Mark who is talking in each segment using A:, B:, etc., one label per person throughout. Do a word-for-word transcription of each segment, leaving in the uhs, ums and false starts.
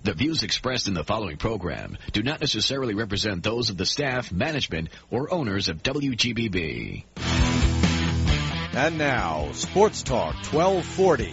A: The views expressed in the following program do not necessarily represent those of the staff, management, or owners of W G B B.
B: And now, Sports Talk twelve forty.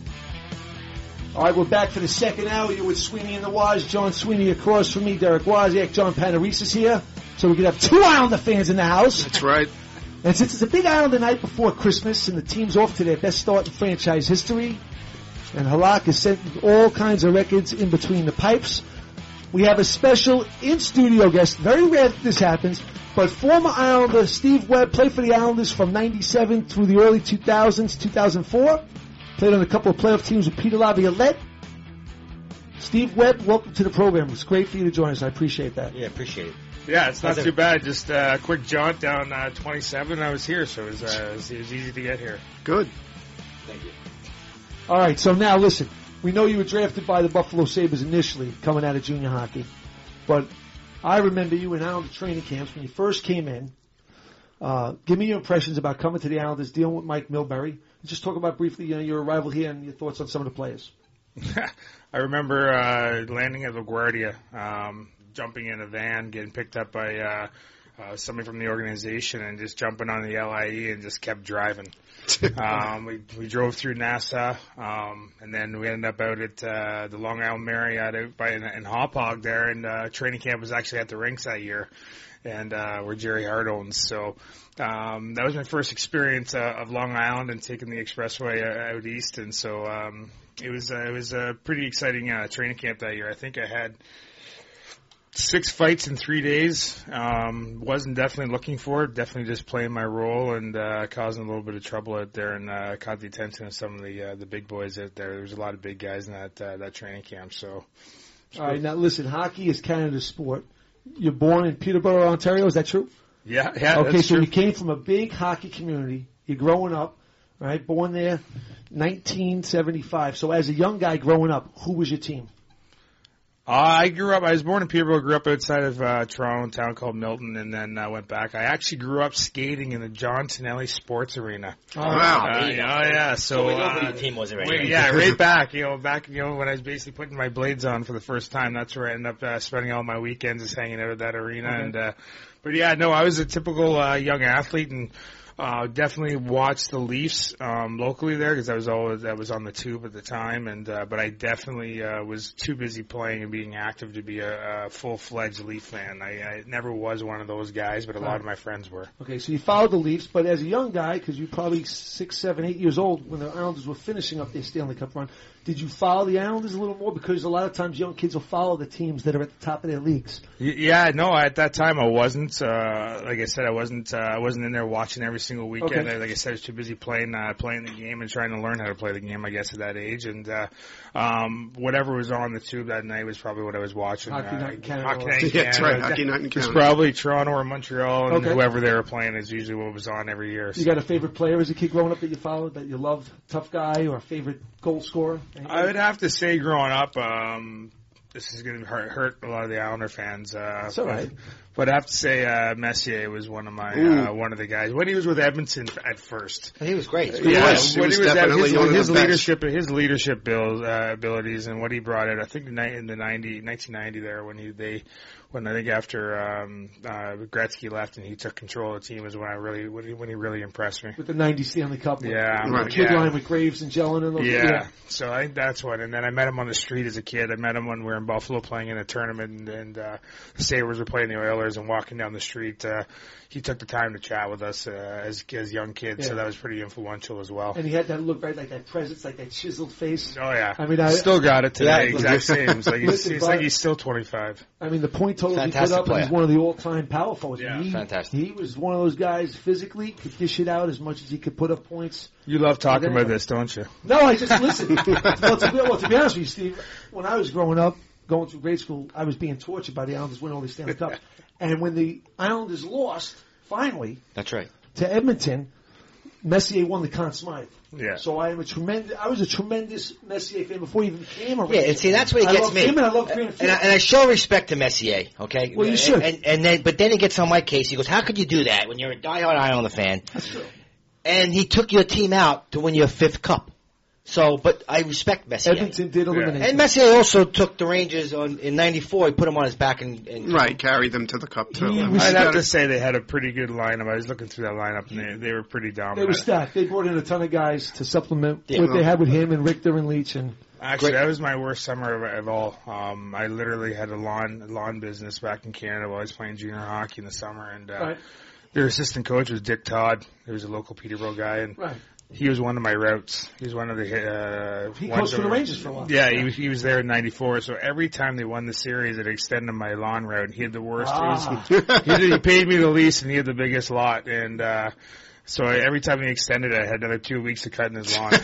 C: All right, we're back for the second hour. You're with Sweeney and the Waz. John Sweeney across from me, Derek Wozniak, John Panarisa here. So we could have two Islander fans in the house.
D: That's right.
C: And since it's a big Islander night before Christmas and the team's off to their best start in franchise history, and Halak has sent all kinds of records in between the pipes, we have a special in-studio guest. Very rare that this happens, but former Islander Steve Webb played for the Islanders from ninety-seven through the early two thousands, two thousand four. Played on a couple of playoff teams with Peter Laviolette. Steve Webb, welcome to the program. It's great for you to join us. I appreciate that.
E: Yeah, appreciate it.
F: Yeah, it's not too bad. Just uh, a quick jaunt down uh, twenty-seven. I was here, so it was, uh, it was, it was easy to get here.
D: Good.
E: Thank you.
C: All right, so now listen. We know you were drafted by the Buffalo Sabres initially, coming out of junior hockey. But I remember you in Islander training camps when you first came in. Uh, give me your impressions about coming to the Islanders, dealing with Mike Milbury. Just talk about briefly you know, your arrival here and your thoughts on some of the players.
F: I remember uh, landing at LaGuardia, um, jumping in a van, getting picked up by uh, uh, somebody from the organization, and just jumping on the L I E and just kept driving. um, we, we drove through Nassau, um, and then we ended up out at uh, the Long Island Marriott out by in, in Hauppauge there, and uh, training camp was actually at the rinks that year, and uh, where Jerry Hart owns. So um, that was my first experience uh, of Long Island and taking the expressway uh, out east, and so um, it was uh, it was a pretty exciting uh, training camp that year. I think I had six fights in three days. Um, wasn't definitely looking for it. Definitely just playing my role and uh, causing a little bit of trouble out there, and uh, caught the attention of some of the uh, the big boys out there. There was a lot of big guys in that uh, that training camp. So,
C: all right, now listen, hockey is Canada's sport. You're born in Peterborough, Ontario. Is that true?
F: Yeah, yeah.
C: Okay,
F: that's
C: so
F: true.
C: you came from a big hockey community. You're growing up, right? Born there, nineteen seventy-five. So as a young guy growing up, who was your team?
F: Uh, I grew up, I was born in Peterborough, grew up outside of uh, Toronto, a town called Milton, and then uh, went back. I actually grew up skating in the John Tonelli Sports Arena.
C: Oh,
D: wow.
F: Uh, oh, yeah, so...
E: So we know
F: uh,
E: who your team was already.
F: wait, yeah, right back, you know, back, you know, when I was basically putting my blades on for the first time, that's where I ended up uh, spending all my weekends is hanging out at that arena.
C: Okay.
F: And uh, But yeah, no, I was a typical uh, young athlete, and Uh, definitely watched the Leafs um, locally there because I was always I was on the tube at the time, and uh, but I definitely uh, was too busy playing and being active to be a, a full-fledged Leaf fan. I, I never was one of those guys, but a lot of my friends were.
C: Okay, so you followed the Leafs, but as a young guy, because you're probably six, seven, eight years old when the Islanders were finishing up their Stanley Cup run, did you follow the Islanders a little more? Because a lot of times young kids will follow the teams that are at the top of their leagues.
F: Y- yeah, no, at that time I wasn't. Uh, like I said, I wasn't. Uh, I wasn't in there watching every single weekend.
C: Okay.
F: I, like I said, I was too busy playing, uh, playing the game and trying to learn how to play the game. I guess at that age, and uh, um, whatever was on the tube that night was probably what I was watching.
C: Hockey
F: uh,
C: Night in Canada.
F: Hockey Night in
D: Yeah, that's
F: Canada.
D: right. Hockey Night in
F: It was
D: Canada.
F: probably Toronto or Montreal, and
C: Okay.
F: whoever they were playing is usually what was on every year.
C: You got a favorite player as a kid growing up that you followed, that you loved, tough guy, or a favorite goal scorer?
F: I would have to say, growing up, um, this is going to hurt, hurt a lot of the Islander fans. Uh,
C: That's all right.
F: But I have to say, uh, Messier was one of my
D: Ooh.
F: uh, one of the guys when he was with Edmonton at first.
E: He was great.
D: He
F: Yeah,
D: was. He
F: when
D: was
F: he was at
D: definitely
F: his,
D: one of
F: his
D: the best.
F: leadership, his leadership build, uh, abilities, and what he brought out. I think in the ninety, nineteen ninety there when he they when I think after um, uh, Gretzky left and he took control of the team is when I really when he, when he really impressed me.
C: With the ninety Stanley Cup. with-
F: Yeah,
C: with
D: right.
C: the kid
F: yeah.
C: line with Graves and Jellin and those.
F: Yeah. So I think that's what. And then I met him on the street as a kid. I met him when we were in Buffalo playing in a tournament, and, and uh, the Sabres were playing the Oilers, and walking down the street, uh, he took the time to chat with us uh, as as young kids.
C: Yeah.
F: So that was pretty influential as well.
C: And he had that look, right, like that presence, like that chiseled face.
F: Oh yeah.
C: I mean, I-
F: still got it today.
E: Yeah.
F: Exact same. It's like he's,
C: Listen,
F: it's
C: but-
F: like he's still twenty-five.
C: I mean, the point totals he put
E: Fantastic
C: up, and he's
E: player.
C: one of the all-time power forwards.
F: Yeah,
C: he,
E: fantastic.
C: He was one of those guys physically, could dish it out as much as he could put up points.
F: You love talking
C: Yeah.
F: about this, don't you?
C: No, I just listen. well, to be, well, to be honest with you, Steve, when I was growing up, going through grade school, I was being tortured by the Islanders winning all these Stanley Cups. And when the Islanders lost, finally,
E: That's right.
C: to Edmonton, Messier won the Conn Smythe.
F: Yeah.
C: So I am a tremendous. I was a tremendous Messier fan before he even became a
E: Yeah, and see, that's what he
C: I
E: gets
C: love
E: me.
C: him and I love Graham
E: and,
C: Field.
E: I, and I show respect to Messier, okay?
C: Well, you should.
E: And, and then, but then he gets on my case. He goes, "How could you do that when you're a diehard Islander fan?"
C: That's true.
E: And he took your team out to win your fifth cup. So, but I respect Messier.
C: Edmonton did eliminate
E: And
C: them.
E: Messier also took the Rangers on in ninety-four. He put them on his back and, and
D: Right, carried them to the cup too.
C: He
D: I mean,
C: was-
F: I'd
D: you
F: have
D: gotta-
F: to say they had a pretty good lineup. I was looking through that lineup, and they, they were pretty
C: They
F: dominant.
C: were stacked. They brought in a ton of guys to supplement
E: Yeah.
C: what they had with him and Richter and Leach. And
F: Actually,
E: Great.
F: that was my worst summer of, of all. Um, I literally had a lawn lawn business back in Canada while I was playing junior hockey in the summer, and uh,
C: right,
F: their assistant coach was Dick Todd. He was a local Peterborough guy, and
C: right.
F: he was one of my routes. He was one of the uh,
C: He
F: ones
C: coached
F: that
C: for the
F: were-
C: Rangers for a while.
F: Yeah, he was, he was there in ninety-four. So every time they won the series, it extended my lawn route. And he had the worst.
C: Ah.
F: He, was, he, had- he paid me the least, and he had the biggest lot. And uh, so every time he extended it, I had another two weeks of cutting his lawn.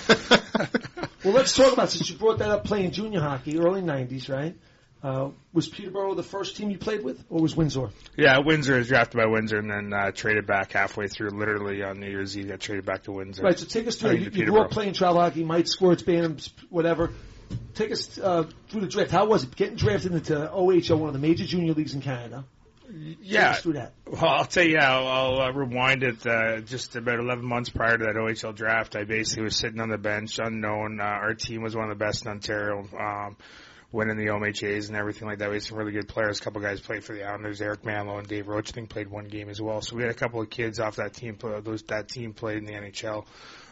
C: Well, let's talk about, since you brought that up, playing junior hockey, early nineties, right? Uh, was Peterborough the first team you played with, or was Windsor?
F: Yeah, Windsor was drafted by Windsor, and then uh, traded back halfway through. Literally on New Year's Eve, got traded back to Windsor.
C: Right, so take us through.
F: I
C: You,
F: mean, to
C: you grew
F: Peterborough.
C: up playing travel hockey, Mike Squirts, Bantams, whatever. Take us uh, through the draft. How was it getting drafted into O H L, one of the major junior leagues in Canada? Take
F: Yeah,
C: us through that.
F: well, I'll tell you, I'll, I'll uh, rewind it. Uh, just about eleven months prior to that O H L draft, I basically was sitting on the bench, unknown. Uh, our team was one of the best in Ontario, um, winning the O M H As and everything like that. We had some really good players. A couple guys played for the Islanders. Eric Manlow and Dave Roach, I think, played one game as well. So we had a couple of kids off that team. Those that team played in the N H L.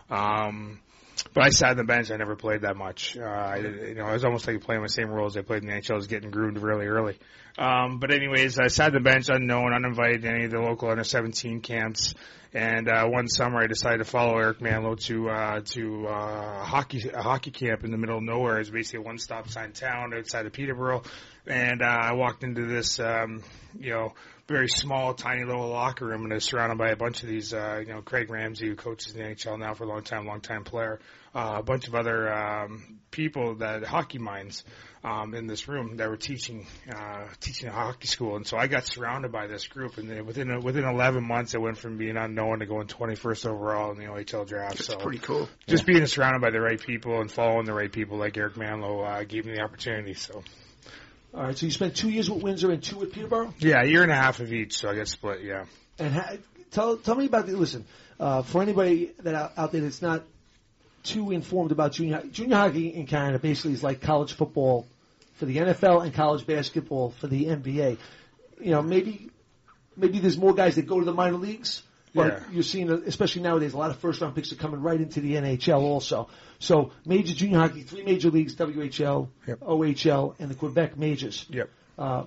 F: Um, But I sat on the bench. I never played that much. Uh, I, you know, I was almost like playing the same roles I played in the N H L. I was getting groomed really early. Um, but anyways, I sat on the bench, unknown, uninvited to any of the local under seventeen camps. And uh, one summer, I decided to follow Eric Manlow to uh, to uh, a hockey a hockey camp in the middle of nowhere. It's basically a one stop sign town outside of Peterborough. And uh, I walked into this, um, you know, very small, tiny little locker room, and I was surrounded by a bunch of these, uh, you know, Craig Ramsey, who coaches in the N H L now for a long time, long time player, uh, a bunch of other um, people that hockey minds um, in this room that were teaching uh, teaching a hockey school, and so I got surrounded by this group, and then within within eleven months, I went from being unknown to going twenty-first overall in the O H L draft.
D: That's
F: so
D: pretty cool.
F: just being surrounded by the right people and following the right people like Eric Manlow uh, gave me the opportunity. So.
C: All right, so you spent two years with Windsor and two with Peterborough?
F: Yeah, a year and a half of each, so I got split, yeah.
C: And ha- tell tell me about the, listen, uh, for anybody that out, out there that's not too informed about junior ho- junior hockey in Canada basically is like college football for the N F L and college basketball for the N B A. You know, maybe maybe there's more guys that go to the minor leagues, but
F: Yeah.
C: you're seeing, especially nowadays, a lot of first round picks are coming right into the N H L also. So major junior hockey, three major leagues, W H L,
F: Yep.
C: O H L, and the Quebec majors.
F: Yep.
C: Uh,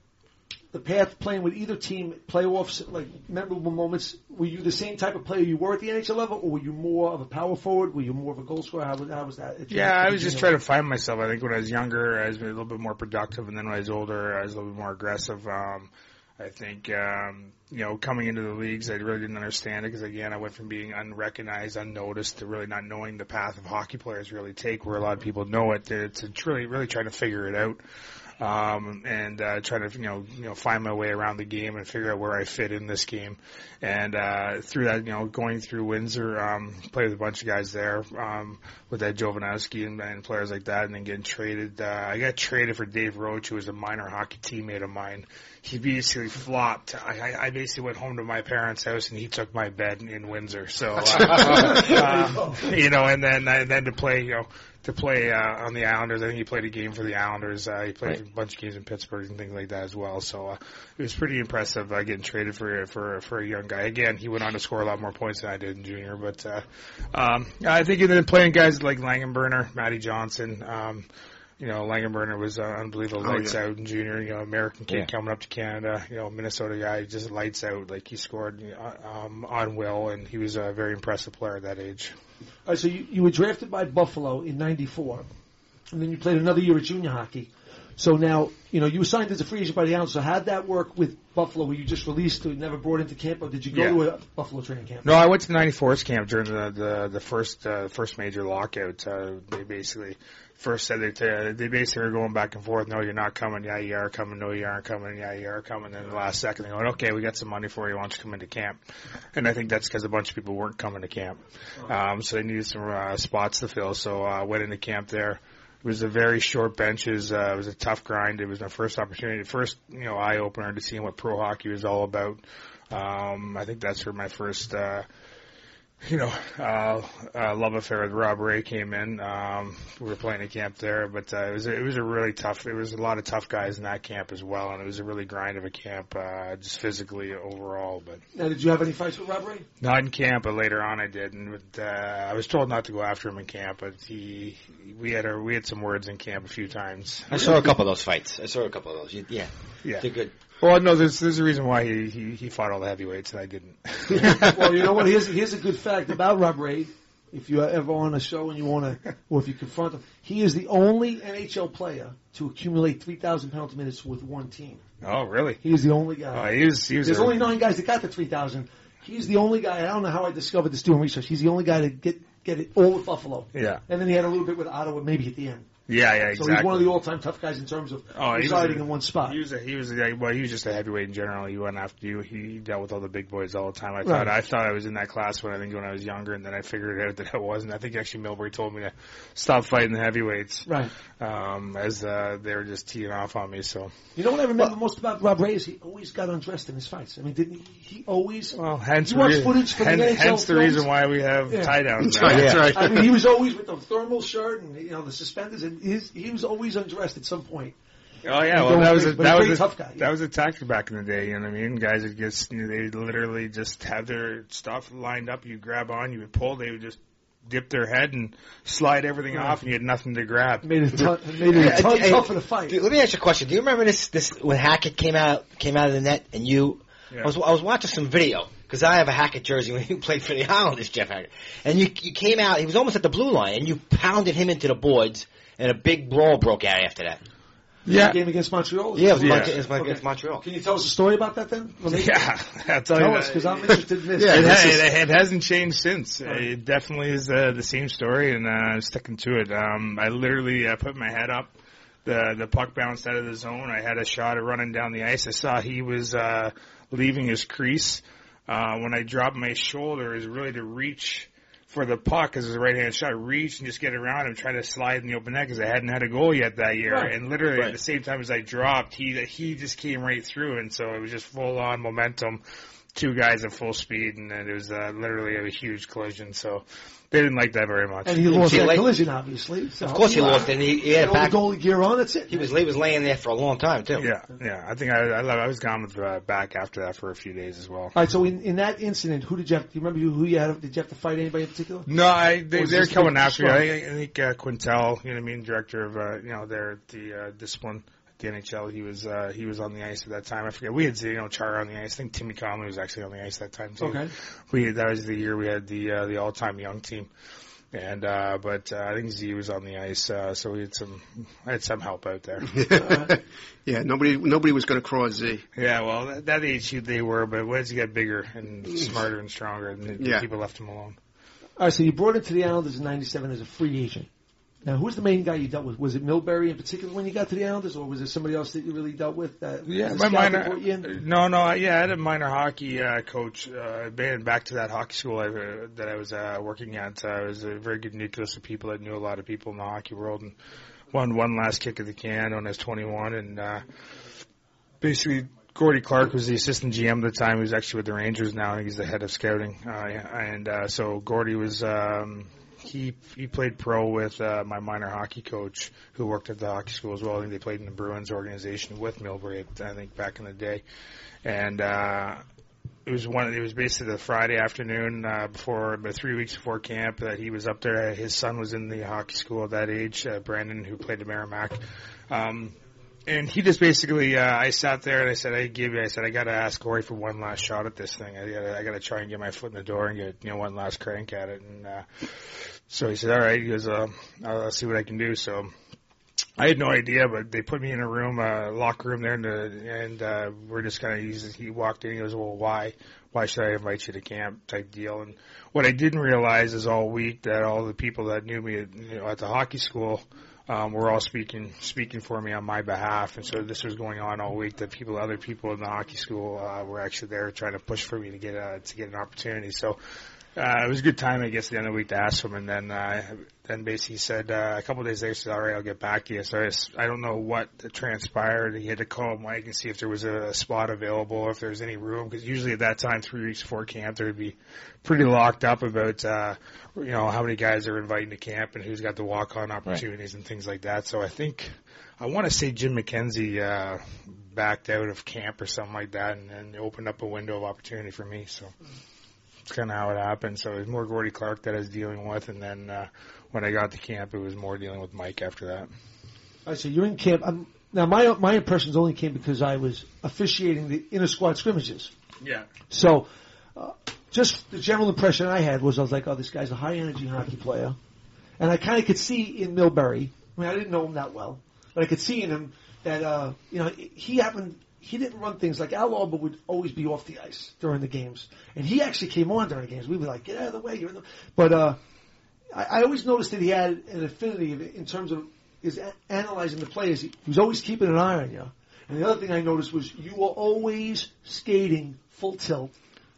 C: the path playing with either team, playoffs, like memorable moments, were you the same type of player you were at the N H L level, or were you more of a power forward? Were you more of a goal scorer? How was, how was that?
F: Yeah, I was just trying to find myself. I think when I was younger, I was a little bit more productive, and then when I was older, I was a little bit more aggressive. Um, I think, um, you know, coming into the leagues, I really didn't understand it because, again, I went from being unrecognized, unnoticed, to really not knowing the path of hockey players really take, where a lot of people know it, to, to really, really trying to figure it out. Um, and, uh, trying to, you know, you know, find my way around the game and figure out where I fit in this game. And, uh, through that, you know, going through Windsor, um, played with a bunch of guys there, um, with that Jovanovski and, and players like that, and then getting traded. Uh, I got traded for Dave Roach, who was a minor hockey teammate of mine. He basically flopped. I, I, I basically went home to my parents' house, and he took my bed in, in Windsor. So, uh, uh, you know, and then, and then to play, you know, to play uh, on the Islanders. I think he played a game for the Islanders. Uh, he played
E: Right.
F: a bunch of games in Pittsburgh and things like that as well. So uh, it was pretty impressive uh, getting traded for for for a young guy. Again, he went on to score a lot more points than I did in junior. But uh, um, I think and then playing guys like Langenberner, Matty Johnson. Um, you know, Langenberner was uh, unbelievable,
D: Oh,
F: lights
D: yeah.
F: out in junior. You know, American kid
E: Yeah.
F: coming up to Canada. You know, Minnesota guy, just lights out. Like he scored uh, um, on will, and he was a very impressive player at that age.
C: All right, so you, you were drafted by Buffalo in ninety-four, and then you played another year of junior hockey. So now, you know, you were signed as a free agent by the Islanders. So how'd that work with Buffalo? Were you just released to never brought into camp, or did you go
F: Yeah.
C: to a Buffalo training camp?
F: No, I went to ninety-four's camp during the the, the first uh, first major lockout. Uh, they basically first said they t- they basically were going back and forth. No, you're not coming. Yeah, you are coming. No, you aren't coming. Yeah, you are coming. And the last second, they go, okay, we got some money for you. Why don't you come into camp? And I think that's because a bunch of people weren't coming to camp, um, so they needed some uh, spots to fill. So I uh, went into camp there. It was a very short benches. Uh, it was a tough grind. It was my first opportunity, first you know eye opener to seeing what pro hockey was all about. Um, I think that's where my first uh, you know, uh, uh, love affair with Rob Ray came in. Um, we were playing a camp there, but uh, it was a, it was a really tough. It was a lot of tough guys in that camp as well, and it was a really grind of a camp, uh, just physically overall. But
C: Now, did you have any fights with Rob Ray?
F: not in camp, but later on I did, and with, uh, I was told not to go after him in camp, but he we had our, we had some words in camp a few times.
E: I saw a couple of those fights. I saw a couple of those. You, yeah,
F: Yeah.
E: they're good.
F: Well, no, there's there's a reason why he, he, he fought all the heavyweights and I didn't.
C: Well, you know what? Here's here's a good fact about Rob Ray. If you're ever on a show and you want to, or if you confront him, he is the only N H L player to accumulate three thousand penalty minutes with one team.
F: Oh, really?
C: He is the only guy.
F: Oh, he was, he was
C: There's
F: a-
C: only nine guys that got the three thousand. He's the only guy. I don't know how I discovered this doing research. He's the only guy to get get it all with Buffalo.
F: Yeah.
C: And then he had a little bit with Ottawa, maybe at the end.
F: Yeah, yeah,
C: So
F: exactly.
C: he's one of the all-time tough guys in terms of
F: Oh, he was
C: residing
F: a-
C: in one spot.
F: He was a, he was a, well, he was just a heavyweight in general. He went after you. He dealt with all the big boys all the time. I thought
C: Right.
F: I thought I was in that class when I think when I was younger, and then I figured out that I wasn't. I think actually Milbury told me to stop fighting the heavyweights.
C: Right.
F: Um, as uh, they were just teeing off on me. So
C: You know what I remember most about Rob Ray is he always got undressed in his fights. I mean, didn't he? He always.
F: well, hence
C: You watch
F: re-
C: footage from the
F: hen-
C: N H L
F: hence the
C: films?
F: reason why we have
C: Yeah.
F: tie downs.
D: That's right, that's right.
C: I mean, he was always with the thermal shirt and you know the suspenders, and his, he was always undressed at some point.
F: Oh yeah,
C: He's
F: well
C: going
F: that was a,
C: big, but
F: that
C: he's a
F: was
C: very
F: a,
C: tough guy, yeah.
F: that was a tactic back in the day. You know what I mean? Guys would just you know, they literally just have their stuff lined up. You grab on, you would pull. They would just dip their head and slide everything
C: Right.
F: off, and you had nothing to grab.
C: Made it, ton, made it a ton
E: Hey,
C: tougher to fight.
E: Dude, let me ask you a question. Do you remember this? This when Hackett came out came out of the net, and you?
F: Yeah.
E: I was I was watching some video because I have a Hackett jersey when he played for the Islanders, Jeff Hackett, and you you came out. He was almost at the blue line, and you pounded him into the boards, and a big brawl broke out after that.
F: Yeah,
C: Game against Montreal.
E: Yeah, it was,
F: Yeah.
E: Mon- it was Mon-
C: Okay.
E: it's Montreal.
C: Can you tell us a story about that then? Well, maybe-
F: yeah. I'll tell,
C: Tell
F: you
C: us
F: that.
C: because I'm interested in this.
F: it,
D: this
F: ha-
D: is-
F: it, it hasn't changed since.
C: Right.
F: It definitely is uh, the same story, and uh, I'm sticking to it. Um, I literally uh, put my head up. The the puck bounced out of the zone. I had a shot at running down the ice. I saw he was uh, leaving his crease. Uh, when I dropped my shoulder, is really to reach for the puck as a right hand shot. Reach and just get around him, try to slide in the open net because I hadn't had a goal yet that year.
C: Right.
F: And literally
E: Right.
F: at the same time as I dropped, he he just came right through, and so it was just full on momentum. Two guys at full speed, and it was uh, literally a huge collision. So they didn't like that very much.
C: And he lost
E: See,
C: that
E: like-
C: collision, obviously. So
E: Of course, he lost, and he, he had
C: All
E: a back.
C: the goalie gear on. That's it.
E: He was he was laying there for a long time too.
F: Yeah, yeah. I think I I, love, I was gone with uh, back after that for a few days as well.
C: All right. So in, in that incident, who did you have? Do you remember who, who you had? Did you have to fight anybody in particular?
F: No, I they,
C: Was
F: they're
C: this
F: coming
C: big
F: after you.
C: strong?
F: I, I think uh, Quintel, you know what I mean, director of uh, you know their the uh, discipline at the N H L. He was uh, he was on the ice at that time. I forget. We had you know Chara on the ice. I think Timmy Conley was actually on the ice that time too.
C: Okay.
F: We that was the year we had the uh, the all time young team. And uh but uh, I think Z was on the ice, uh, so we had some I had some help out there.
D: Yeah, nobody nobody was going to cross Z.
F: Yeah, well, that, that age they were, but once you got bigger and smarter and stronger, and the
D: Yeah.
F: people left him alone.
C: All right. So you brought him to the Islanders in ninety-seven as a free agent. Now, who's the main guy you dealt with? Was it Milbury in particular when you got to the Islanders, or was it somebody else that you really dealt with? That
F: Yeah,
C: was a
F: my
C: scout that
F: minor.
C: brought you in?
F: No, no, yeah, I had a minor hockey uh, coach. Uh, been back to that hockey school I, uh, that I was uh, working at. Uh, it was a very good nucleus of people that knew a lot of people in the hockey world, and won one last kick of the can when I was twenty-one, and uh, basically. Gordy Clark was the assistant G M at the time. He was actually with the Rangers now. I think he's the head of scouting. Uh, and uh, so Gordy was um, he he played pro with uh, my minor hockey coach, who worked at the hockey school as well. I think they played in the Bruins organization with Milbury, I think, back in the day. And uh, it was one. It was basically the Friday afternoon uh, before, about three weeks before camp, that he was up there. His son was in the hockey school at that age, uh, Brandon, who played at Merrimack. Um, And he just basically, uh, I sat there and I said, I give you, I said, I got to ask Corey for one last shot at this thing. I got to, I got to try and get my foot in the door and get, you know, one last crank at it. And, uh, so he said, all right, he goes, uh, I'll, I'll see what I can do. So I had no idea, but they put me in a room, a uh, locker room there, and, uh, and, uh, we're just kind of, he walked in, he goes, well, why, why should I invite you to camp type deal? And what I didn't realize is all week that all the people that knew me, at, you know, at the hockey school, Um, were all speaking speaking for me on my behalf, and so this was going on all week. That people, other people in the hockey school, uh, were actually there trying to push for me to get a, to get an opportunity. So Uh, it was a good time, I guess, at the end of the week to ask him, and then uh, then basically he said uh, a couple of days later, he said, all right, I'll get back to you. So I, just, I don't know what transpired. He had to call Mike and see if there was a spot available, or if there was any room, because usually at that time, three weeks before camp, there would be pretty locked up about, uh, you know, how many guys are inviting to camp and who's got the walk-on opportunities right. and things like that. So I think, I want to say Jim McKenzie uh, backed out of camp or something like that, and then opened up a window of opportunity for me, so... That's kind of how it happened. So it was more Gordy Clark that I was dealing with, and then uh, when I got to camp, it was more dealing with Mike after that.
C: All right, so you're in camp. Um, now, my my impressions only came because I was officiating the inter-squad scrimmages.
F: Yeah.
C: So uh, just the general impression I had was I was like, oh, this guy's a high-energy hockey player. And I kind of could see in Milbury, I mean, I didn't know him that well, but I could see in him that, uh, you know, he happened... He didn't run things like Al Arba would always be off the ice during the games, and he actually came on during the games. We'd be like, "Get out of the way, you're in the." But uh, I, I always noticed that he had an affinity in terms of his a- analyzing the players. He, he was always keeping an eye on you. And the other thing I noticed was you were always skating full tilt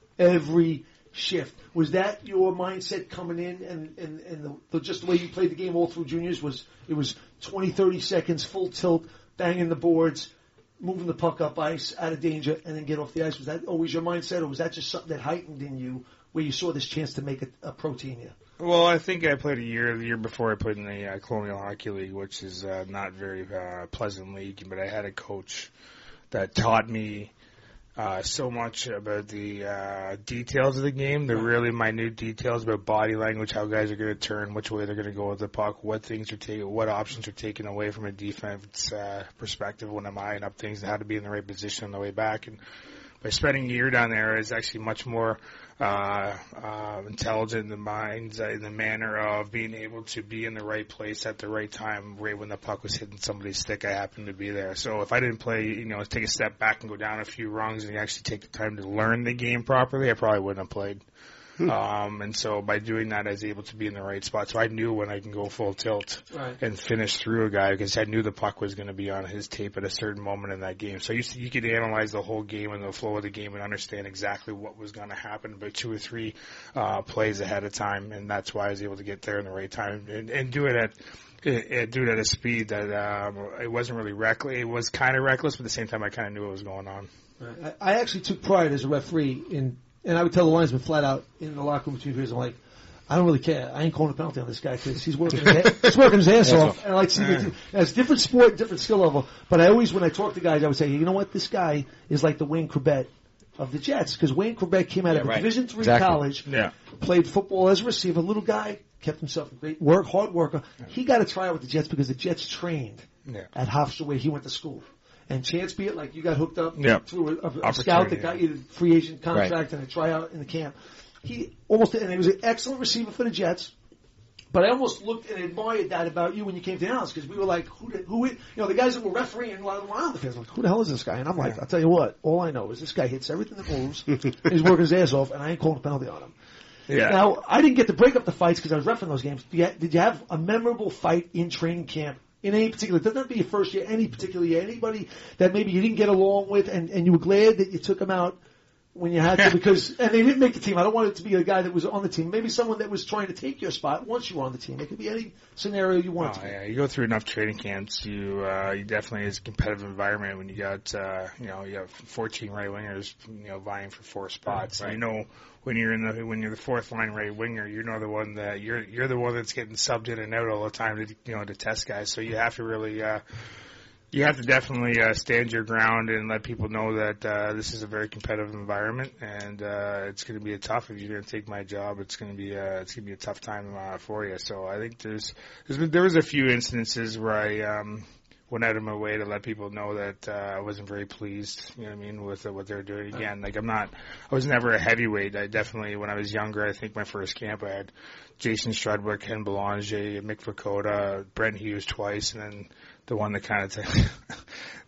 C: every shift. Was that your mindset coming in, and and, and the, the, just the way you played the game all through juniors was it was twenty, thirty seconds full tilt, banging the boards, moving the puck up ice, out of danger, and then get off the ice? Was that always your mindset, or was that just something that heightened in you where you saw this chance to make a, a pro team here?
F: Well, I think I played a year, the year before I played in the uh, Colonial Hockey League, which is uh, not very uh, pleasant league, but I had a coach that taught me uh, so much about the uh, details of the game, the really minute details about body language, how guys are going to turn, which way they're going to go with the puck, what things are taken, what options are taken away from a defense uh, perspective when I'm eyeing up things, and how to be in the right position on the way back. And by spending a year down there, it's actually much more uh, uh, intelligent in the minds, uh, in the manner of being able to be in the right place at the right time, right when the puck was hitting somebody's stick. I happened to be there. So if I didn't play, you know, take a step back and go down a few rungs and actually take the time to learn the game properly, I probably wouldn't have played. Hmm. Um, and so by doing that, I was able to be in the right spot. So I knew when I can go full tilt
C: right.
F: and finish through a guy, because I knew the puck was going to be on his tape at a certain moment in that game. So you, you could analyze the whole game and the flow of the game and understand exactly what was going to happen about two or three uh, plays ahead of time. And that's why I was able to get there in the right time and, and do it at It, it, do it at a speed that um, it wasn't really reckless. It was kind of reckless, but at the same time, I kind of knew what was going on.
C: Right. I, I actually took pride as a referee in, and I would tell the linesman flat out in the locker room between periods, I'm like, I don't really care. I ain't calling a penalty on this guy because he's working his, a- he's working his ass off. And I like to see the, it's different sport, different skill level. But I always, when I talk to guys, I would say, you know what, this guy is like the Wayne Corbett of the Jets, because Wayne Corbett came out
E: yeah,
C: of a
E: right.
C: Division three
E: exactly.
C: college,
F: yeah.
C: played football as a receiver, little guy, kept himself a great work, hard worker. He got a tryout with the Jets because the Jets trained
F: yeah.
C: at Hofstra where he went to school. And chance be it, like you got hooked up
F: yeah.
C: through a, a, a scout that got you the free agent contract right. and a tryout in the camp. He almost, and he was an excellent receiver for the Jets. But I almost looked and admired that about you when you came to Dallas, because we were like, who, did, who, you know, the guys that were refereeing a lot of the Islander fans were like, who the hell is this guy? And I'm like, yeah. I'll tell you what, all I know is this guy hits everything that moves. He's working his ass off, and I ain't calling a penalty on him.
F: Yeah.
C: Now, I didn't get to break up the fights because I was reffing those games. Did you, have, did you have a memorable fight in training camp in any particular, doesn't have to be your first year, any particular year, anybody that maybe you didn't get along with and, and you were glad that you took him out when you had to, because, and they didn't make the team. I don't want it to be a guy that was on the team. Maybe someone that was trying to take your spot once you were on the team. It could be any scenario you want
F: oh,
C: it to be.
F: Yeah, you go through enough training camps, you, uh, you definitely, it's a competitive environment when you got, uh, you know, you have fourteen right wingers, you know, vying for four spots. Right. You know, when you're in the, when you're the fourth line right winger, you know the one that, you're, you're the one that's getting subbed in and out all the time to, you know, to test guys. So you have to really, uh, You have to definitely uh, stand your ground and let people know that uh, this is a very competitive environment, and uh, it's going to be a tough. If you're going to take my job, it's going to be a, it's going to be a tough time uh, for you. So I think there's, there's been, there was a few instances where I um, went out of my way to let people know that uh, I wasn't very pleased. You know what I mean, with uh, what they're doing. Again, like I'm not, I was never a heavyweight. I definitely, when I was younger, I think my first camp I had Jason Strudwick, Ken Belanger, Mick Vakota, Brent Hughes twice, and then the one that kind of t-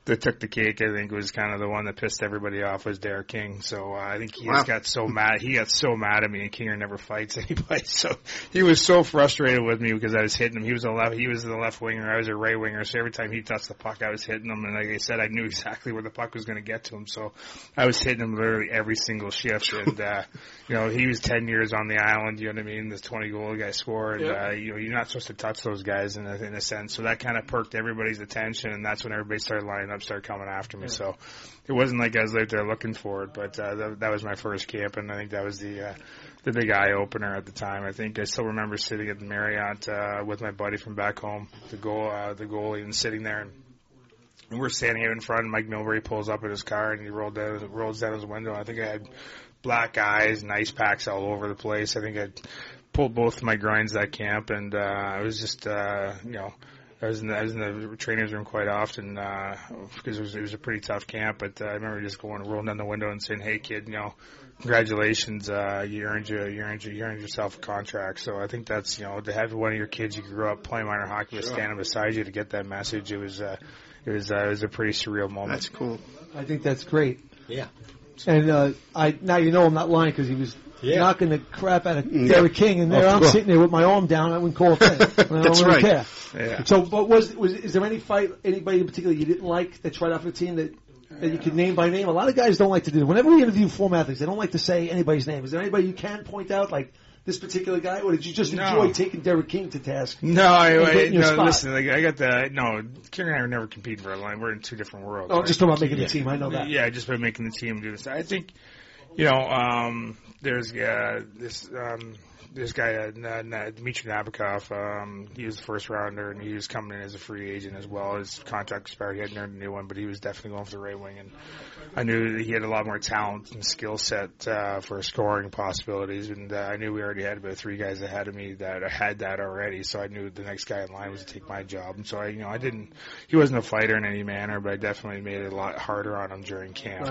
F: that took the cake, I think, was kind of the one that pissed everybody off was Derek King. So uh, I think he
D: Wow.
F: just got so mad. He got so mad at me, and Kinger never fights anybody. So he was so frustrated with me because I was hitting him. He was a left. He was the left winger. I was a right winger. So every time he touched the puck, I was hitting him. And like I said, I knew exactly where the puck was going to get to him. So I was hitting him literally every single shift. And uh, you know, he was ten years on the island. You know what I mean? The twenty goal guy scored.
C: Yep.
F: Uh, you know, you're not supposed to touch those guys in a, in a sense. So that kind of perked everybody's attention, and that's when everybody started lining up, started coming after me. Yeah. So it wasn't like I was out there looking for it, but uh, that, that was my first camp, and I think that was the uh, the big eye opener at the time. I think I still remember sitting at the Marriott uh, with my buddy from back home, the goal, uh, the goalie, and sitting there, and, and we're standing out in front. And Mike Milbury pulls up in his car, and he rolled down, rolls down his window. I think I had black eyes and ice packs all over the place. I think I pulled both of my grinds that camp, and uh, I was just, uh, you know. I was in the, I was in the trainer's room quite often, uh, because it was, it was a pretty tough camp, but uh, I remember just going, rolling down the window and saying, hey kid, you know, congratulations, uh, you earned your, you earned your, you earned yourself a contract. So I think that's, you know, to have one of your kids you grew up playing minor hockey was standing beside you to get that message. It was, uh, it was, uh, it was a pretty surreal moment.
D: That's cool.
C: I think that's great.
E: Yeah.
C: And, uh, I, now you know I'm not lying because he was
E: Yeah.
C: knocking the crap out of
D: Yeah.
C: Derek King, and there
D: Of
C: I'm
D: course.
C: sitting there with my arm down. I wouldn't call a thing. I don't
D: That's
C: really
D: right.
C: care.
F: Yeah.
C: So, but was was is there any fight, anybody in particular you didn't like that tried out for the team that that you could name by name? A lot of guys don't like to do. Whenever we interview former athletes, they don't like to say anybody's name. Is there anybody you can point out, like this particular guy, or did you just
F: No.
C: enjoy taking Derek King to task?
F: No, I,
C: And
F: I
C: getting your
F: no,
C: spot.
F: listen, like, I got the, no, King and I were never competing for a line. We're in two different worlds.
C: Oh,
F: right?
C: just talking about making the team. I know that.
F: Yeah, just by making the team do this. I think, you know, um, there's uh, this um, this guy, uh, N- N- Dmitry Nabokov. Um, he was the first rounder, and he was coming in as a free agent as well. His contract expired. He hadn't earned a new one, but he was definitely going for the right wing. And I knew that he had a lot more talent and skill set uh, for scoring possibilities. And uh, I knew we already had about three guys ahead of me that had that already. So I knew the next guy in line was to take my job. And so I, you know, I didn't. He wasn't a fighter in any manner, but I definitely made it a lot harder on him during camp.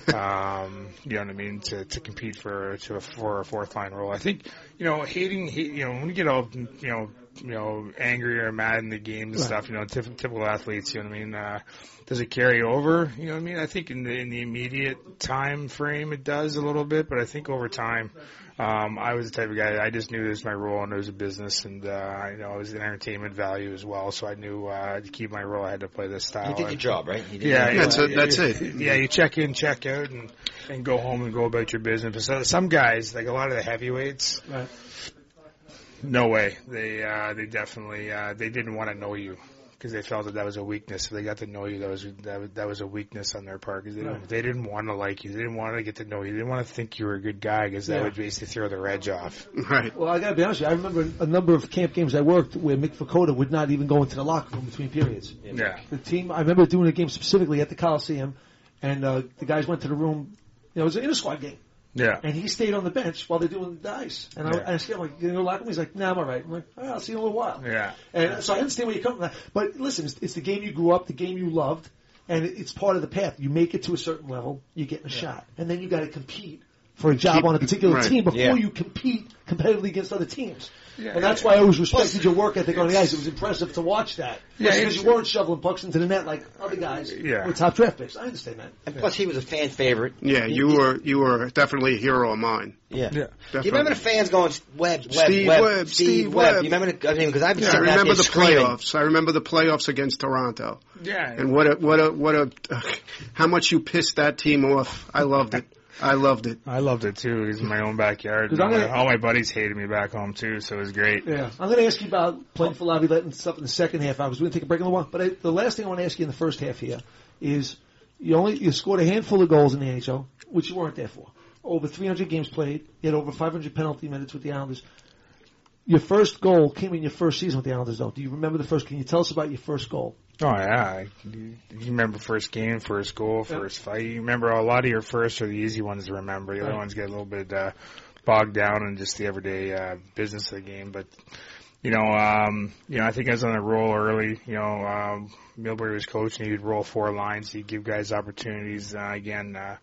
F: um, you know what I mean? To to compete for to a, for a fourth line role. I think, you know, hating, he, you know, when you get all, you know, you know, angry or mad in the game and
C: Right.
F: stuff, you know, typ- typical athletes, you know what I mean? Uh, does it carry over? You know what I mean? I think in the in the immediate time frame it does a little bit, but I think over time, um, I was the type of guy, I just knew this was my role and it was a business, and uh, you know, it was an entertainment value as well. So I knew uh, to keep my role, I had to play this style.
E: You did your job, right? You did
F: Yeah,
E: your
D: That's
E: job.
D: it. That's it.
F: Yeah, you check in, check out, and and go home and go about your business. But so, some guys, like a lot of the heavyweights,
C: Right.
F: no way. They uh, they definitely uh, they didn't want to know you because they felt that that was a weakness. If they got to know you, that was that was, that was a weakness on their part because they didn't,
C: Right.
F: they didn't want to like you. They didn't want to get to know you. They didn't want to think you were a good guy because that
C: Yeah.
F: would basically throw their edge off.
D: Right.
C: Well, I got to be honest with you. I remember a number of camp games I worked where Mick Fakota would not even go into the locker room between periods.
F: Yeah.
C: The team, I remember doing a game specifically at the Coliseum, and uh, the guys went to the room. You know, it was an inter-squad game,
F: Yeah.
C: and he stayed on the bench while they're doing the ice. And I,
F: Yeah.
C: I asked him, like, you know, locker room? He's like, nah, I'm all right. I'm like, all right, I'll see you in a little while.
F: Yeah.
C: And so I understand where you come from. But listen, it's, it's the game you grew up, the game you loved, and it, it's part of the path. You make it to a certain level, you get a shot, and then you got to compete for a job
D: Keep-
C: on a particular
D: right.
C: team before
E: Yeah.
C: you compete competitively against other teams.
F: Yeah,
C: And that's
F: yeah.
C: why I always respected your work ethic on the ice. It was impressive to watch that.
F: Yeah,
C: because
F: it's-
C: you weren't shoveling pucks into the net like other guys
F: Yeah.
C: with top draft picks. I understand that.
E: And plus, he was a fan favorite.
D: Yeah, you were you were definitely a hero of mine.
E: Yeah.
F: Yeah.
E: Do you remember the fans going, Webb, Webb,
D: Steve
E: Webb,
D: Webb,
E: Steve
D: Steve
E: Webb?
D: Webb.
E: You remember the, I mean, because I've been
D: Yeah, I
E: sitting out
D: remember
E: there
D: the
E: screaming.
D: playoffs. I remember the playoffs against Toronto.
F: Yeah.
D: And what a what a what a uh, how much you pissed that team off. I loved it. I loved it.
F: I loved it too. It was in my own backyard.
C: 'Cause I'm
F: All my-
C: gonna-
F: all my buddies hated me back home too, so it was great.
C: Yeah. I'm going to ask you about playing for Laviolette and stuff in the second half. I was going to take a break in a while, but I, the last thing I want to ask you in the first half here is you only you scored a handful of goals in the N H L, which you weren't there for. Over three hundred games played. You had over five hundred penalty minutes with the Islanders. Your first goal came in your first season with the Islanders, though. Do you remember the first? Can you tell us about your first goal?
F: Oh yeah, you, you remember first game, first goal,
C: Yeah.
F: first fight. You remember a lot of your firsts are the easy ones to remember. The other
C: Right.
F: ones get a little bit uh, bogged down in just the everyday uh, business of the game. But you know, um, you know, I think I was on a roll early. You know, um, Milbury was coaching. He'd roll four lines. He'd give guys opportunities. Uh, again, uh,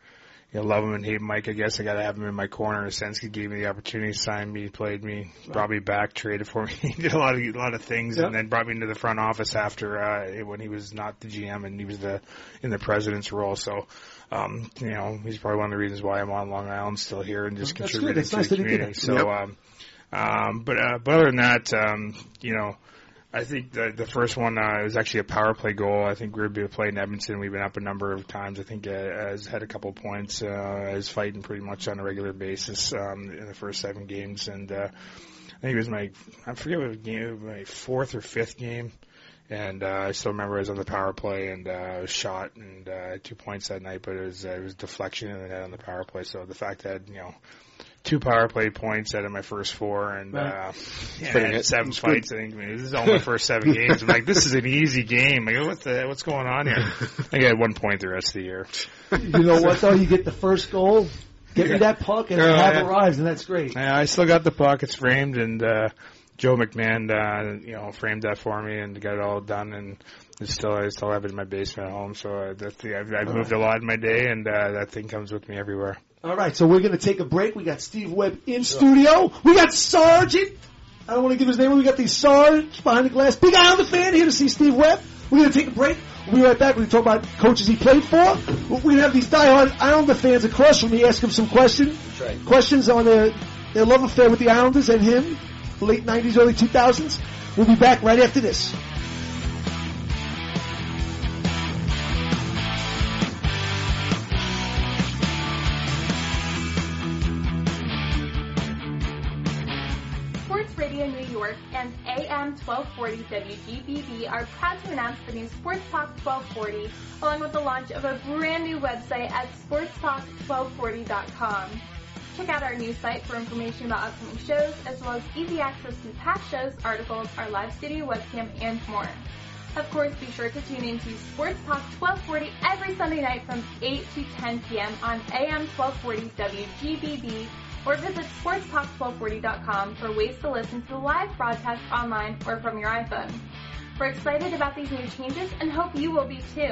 F: you know, love him and hate Mike. I guess I got to have him in my corner in a sense. He gave me the opportunity, signed me, played me, brought me back, traded for me. He did a lot of a lot of things,
C: yep.
F: and then brought me into the front office after uh, when he was not the G M and he was the in the president's role. So, um, you know, he's probably one of the reasons why I'm on Long Island still here and just
C: That's
F: contributing
C: good.
F: to
C: Nice
F: the
C: that
F: community.
C: did
F: So,
D: yep.
F: um, um, but uh, but other than that, um, you know. I think the, the first one uh, was actually a power play goal. I think we were able to play in Edmonton. We've been up a number of times. I think uh, has had a couple of points. Uh, is fighting pretty much on a regular basis um, in the first seven games. And uh, I think it was my, I forget what game, my fourth or fifth game. And uh, I still remember I was on the power play and uh, I was shot and uh, had two points that night, but it was, uh, it was deflection in the net on the power play. So the fact that, you know, two power play points out of my first four and,
C: right.
F: uh, yeah, and seven fights. I think I mean, this is all my first seven games. I'm like, this is an easy game. I go, what the, what's going on here? I think I had one point the rest of the year.
C: You know what, though? You get the first goal, get me that puck, and
F: Yeah,
C: I have
F: yeah.
C: arrived, and that's great.
F: Yeah, I still got the puck. It's framed, and uh, Joe McMahon, uh, you know, framed that for me and got it all done. And it's still, I still have it in my basement at home. So uh, that's the, I've, I've moved a lot in my day, and uh, that thing comes with me everywhere.
C: All right, so we're going to take a break. We got Steve Webb in studio. We got Sergeant. I don't want to give his name. We got the Sarge behind the glass. Big Islander fan here to see Steve Webb. We're going to take a break. We'll be right back. We're going to talk about coaches he played for. We're going to have these diehard Islander fans across from me ask him some questions.
E: That's right.
C: Questions on their, their love affair with the Islanders and him, the late nineties, early two thousands. We'll be back right after this.
G: Radio New York and A M twelve forty W G B B are proud to announce the new Sports Talk twelve forty, along with the launch of a brand new website at sports talk twelve forty dot com. Check out our new site for information about upcoming shows, as well as easy access to past shows, articles, our live studio webcam, and more. Of course, be sure to tune in to Sports Talk twelve forty every Sunday night from eight to ten p.m. on A M twelve forty W G B B, or visit sports talk twelve forty dot com for ways to listen to the live broadcast online or from your iPhone. We're excited about these new changes and hope you will be too.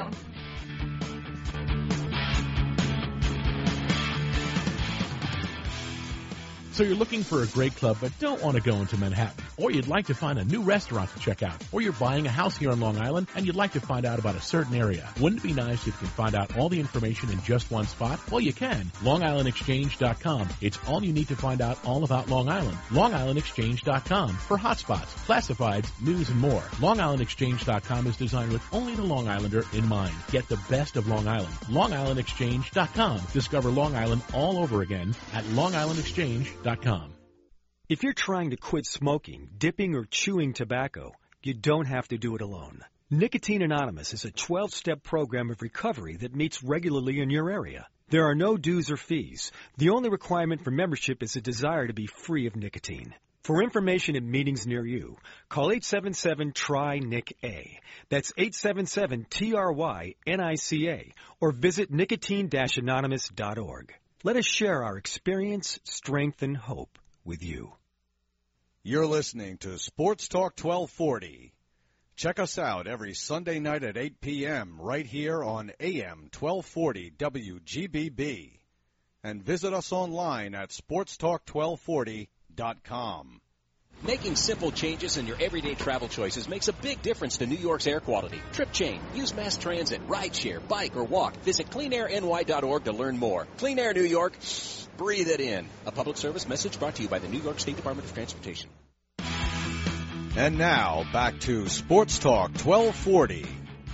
H: So you're looking for a great club but don't want to go into Manhattan, or you'd like to find a new restaurant to check out, or you're buying a house here on Long Island and you'd like to find out about a certain area. Wouldn't it be nice if you could find out all the information in just one spot? Well, you can. Long Island Exchange dot com. It's all you need to find out all about Long Island. Long Island Exchange dot com for hotspots, classifieds, news, and more. Long Island Exchange dot com is designed with only the Long Islander in mind. Get the best of Long Island. Long Island Exchange dot com. Discover Long Island all over again at Long Island Exchange dot com.
I: If you're trying to quit smoking, dipping, or chewing tobacco, you don't have to do it alone. Nicotine Anonymous is a twelve-step program of recovery that meets regularly in your area. There are no dues or fees. The only requirement for membership is a desire to be free of nicotine. For information and meetings near you, call eight seven seven, T R Y, N I C A. That's eight seven seven, T R Y, N I C A, or visit nicotine dash anonymous dot org. Let us share our experience, strength, and hope with you.
B: You're listening to Sports Talk twelve forty. Check us out every Sunday night at eight p.m. right here on A M twelve forty W G B B. And visit us online at sports talk twelve forty dot com.
J: Making simple changes in your everyday travel choices makes a big difference to New York's air quality. Trip change, use mass transit, rideshare, bike, or walk. Visit clean air N Y dot org to learn more. Clean Air New York, breathe it in. A public service message brought to you by the New York State Department of Transportation.
B: And now, back to Sports Talk twelve forty.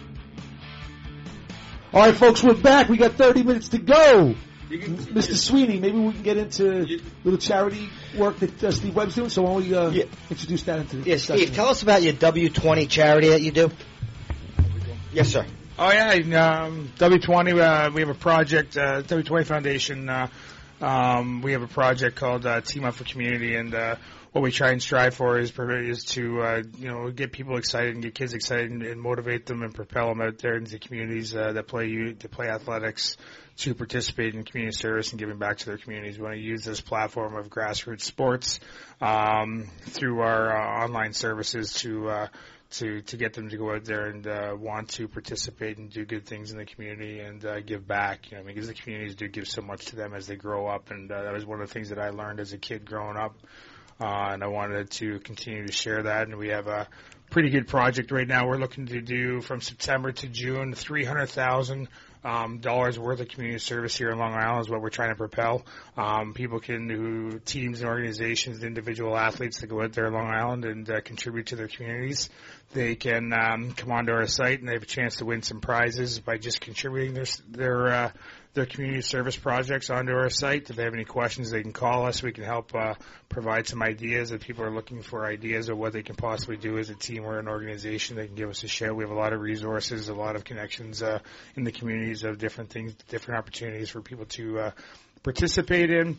C: All right, folks, we're back. We got thirty minutes to go. Mister Sweeney, maybe we can get into a little charity work that uh, Steve Webb's doing, so why don't we uh,
E: yeah.
C: introduce that into the
E: Yeah,
C: discussion.
E: Steve, tell us about your W twenty charity that you do. Yes, sir.
F: Oh, yeah, um, W twenty, uh, we have a project, uh, W twenty Foundation, uh, um, we have a project called uh, Team Up for Community, and uh, what we try and strive for is is to uh, you know get people excited and get kids excited and, and motivate them and propel them out there into communities uh, that play you to play athletics, to participate in community service and giving back to their communities. We want to use this platform of grassroots sports um, through our uh, online services to uh, to to get them to go out there and uh, want to participate and do good things in the community and uh, give back. You know, because the communities do give so much to them as they grow up, and uh, that was one of the things that I learned as a kid growing up, uh, and I wanted to continue to share that. And we have a pretty good project right now. We're looking to do from September to June three hundred thousand Um, dollars worth of community service here in Long Island is what we're trying to propel. Um, people can, who teams and organizations and individual athletes that go out there in Long Island and uh, contribute to their communities, they can um, come onto our site and they have a chance to win some prizes by just contributing their their uh, their community service projects onto our site. If they have any questions, they can call us. We can help uh, provide some ideas. If people are looking for ideas of what they can possibly do as a team or an organization, they can give us a shout. We have a lot of resources, a lot of connections uh, in the communities of different things, different opportunities for people to uh, participate in.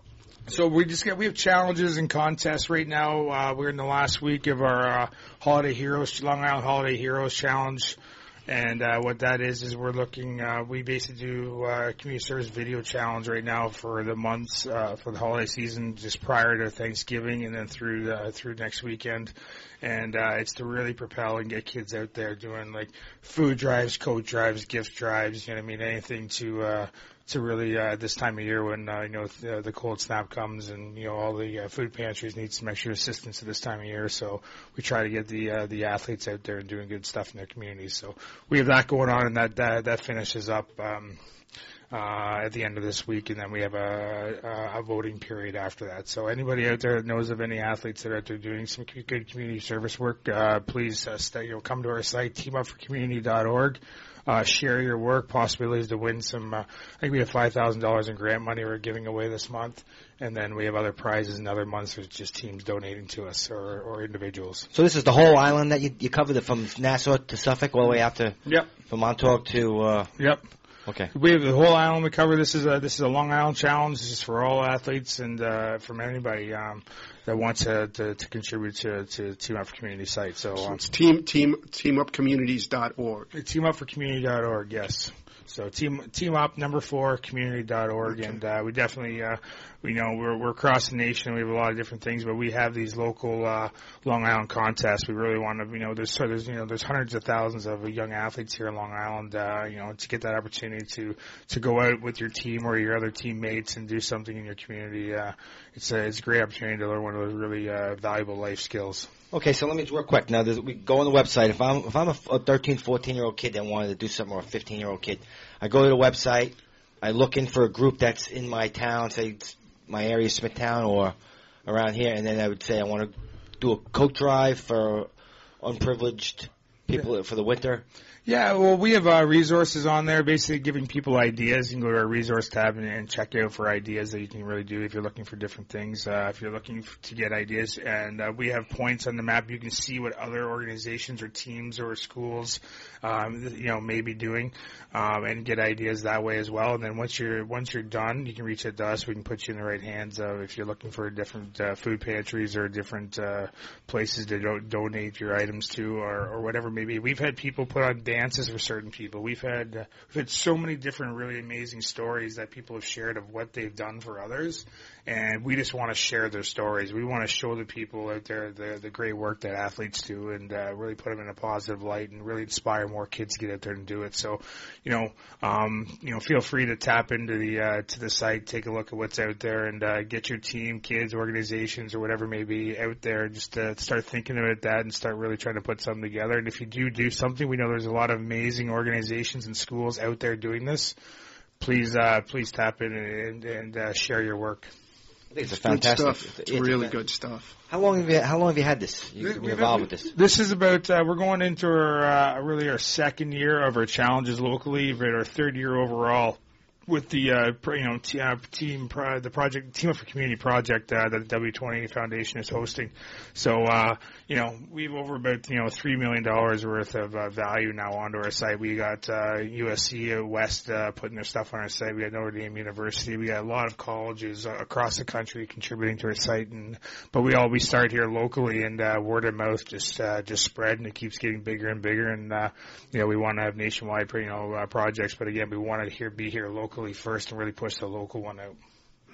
F: So we just get, we have challenges and contests right now. Uh, we're in the last week of our uh, Holiday Heroes, Long Island Holiday Heroes Challenge. And uh, what that is is we're looking. Uh, we basically do uh, community service video challenge right now for the months uh, for the holiday season, just prior to Thanksgiving, and then through uh, through next weekend. And uh, it's to really propel and get kids out there doing like food drives, coat drives, gift drives. You know what I mean? Anything to uh, to really uh, this time of year when uh, you know the, the cold snap comes and you know all the uh, food pantries need some extra assistance at this time of year. So we try to get the uh, the athletes out there and doing good stuff in their communities. So we have that going on, and that that, that finishes up um, uh, at the end of this week, and then we have a, a, a voting period after that. So anybody out there that knows of any athletes that are out there doing some good community service work, uh, please uh, stay, you know, come to our site, team up for community dot org. Uh, share your work, possibilities to win some, uh, I think we have five thousand dollars in grant money we're giving away this month. And then we have other prizes in other months with just teams donating to us or, or individuals.
E: So this is the whole island that you, you covered, it from Nassau to Suffolk all the way out to,
F: yep.
E: from Montauk to, uh,
F: yep.
E: Okay.
F: We have the whole island we cover. This is a, this is a Long Island challenge. This is for all athletes and, uh, from anybody, um, that wants to, to, to contribute to, to Team Up for Community site. So,
D: so
F: um,
D: it's team, team, team up communities dot org.
F: team up for community dot org, yes. So team team up number four community dot org, okay. And uh, we definitely uh, we know we're we're across the nation. We have a lot of different things, but we have these local uh, Long Island contests. We really want to, you know, there's so there's you know there's hundreds of thousands of young athletes here in Long Island. Uh, you know, to get that opportunity to to go out with your team or your other teammates and do something in your community, uh, it's a it's a great opportunity to learn one of those really uh, valuable life skills.
E: Okay, so let me real quick. Now, we go on the website. If I'm if I'm a thirteen, fourteen-year-old kid that wanted to do something, or a fifteen-year-old kid, I go to the website. I look in for a group that's in my town, say my area, Smithtown, or around here, and then I would say I want to do a coat drive for unprivileged people yeah. for the winter.
F: Yeah, well, we have uh, resources on there, basically giving people ideas. You can go to our resource tab and, and check out for ideas that you can really do if you're looking for different things, uh, if you're looking f- to get ideas. And uh, we have points on the map. You can see what other organizations or teams or schools, um, you know, may be doing, um, and get ideas that way as well. And then once you're once you're done, you can reach out to us. We can put you in the right hands of if you're looking for different uh, food pantries or different uh, places to do- donate your items to, or, or whatever it may be. We've had people put on dances for certain people. We've had uh, we've had so many different really amazing stories that people have shared of what they've done for others, and we just want to share their stories. We want to show the people out there the the great work that athletes do, and uh, really put them in a positive light, and really inspire more kids to get out there and do it. So, you know, um, you know, feel free to tap into the uh, to the site, take a look at what's out there, and uh, get your team, kids, organizations, or whatever may be out there. Just uh, start thinking about that and start really trying to put something together. And if you do do something, we know there's a lot of amazing organizations and schools out there doing this. Please, uh, please tap in and, and uh, share your work.
E: I think it's a fantastic
D: good stuff. It's, it's really good stuff.
E: How long have you How long have you had this? You've been involved with this.
F: This is about. Uh, we're going into our uh, really our second year of our challenges locally, but our third year overall with the uh, you know t- uh, team pro- the project Team Up for Community project uh, that the W twenty Foundation is hosting. So uh, you know we have over about you know three million dollars worth of uh, value now onto our site. We got uh, U S C West uh, putting their stuff on our site. We got Notre Dame University. We got a lot of colleges uh, across the country contributing to our site. And but we all we start here locally, and uh, word of mouth just uh, just spread, and it keeps getting bigger and bigger. And uh, you know we want to have nationwide you know uh, projects, but again we want to here be here locally first and really push the local one out.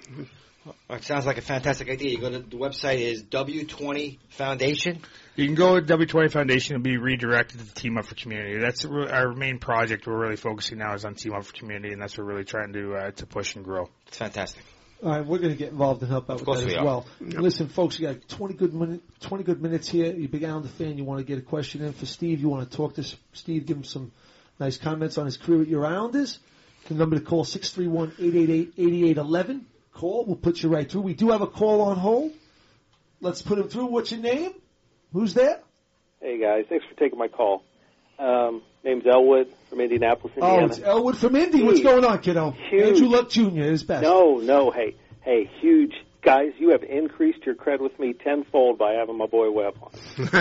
E: It sounds like a fantastic idea. You go to the website is W twenty Foundation.
F: You can go to W twenty Foundation and be redirected to the Team Up for Community. That's our main project. We're really focusing now is on Team Up for Community, and that's what we're really trying to uh, to push and grow.
E: It's fantastic.
C: All right, we're going to get involved and help out
E: Of
C: with
E: course
C: that
E: we
C: as
E: are.
C: well.
D: Yep.
C: Listen, folks, you got twenty good minute, twenty good minutes here. You're a big Islander fan. You want to get a question in for Steve. You want to talk to Steve, give him some nice comments on his career with your Islanders. The number to call six three one, eight eight eight, eight eight one one. Call. We'll put you right through. We do have a call on hold. Let's put him through. What's your name? Who's there?
K: Hey, guys. Thanks for taking my call. Um, name's Elwood from Indianapolis, Indiana.
C: Oh, it's Elwood from Indy. What's going on, kiddo?
K: Huge.
C: Andrew Luck Junior is best.
K: No, no. Hey, hey, huge. Guys, you have increased your cred with me tenfold by having my boy Webb on.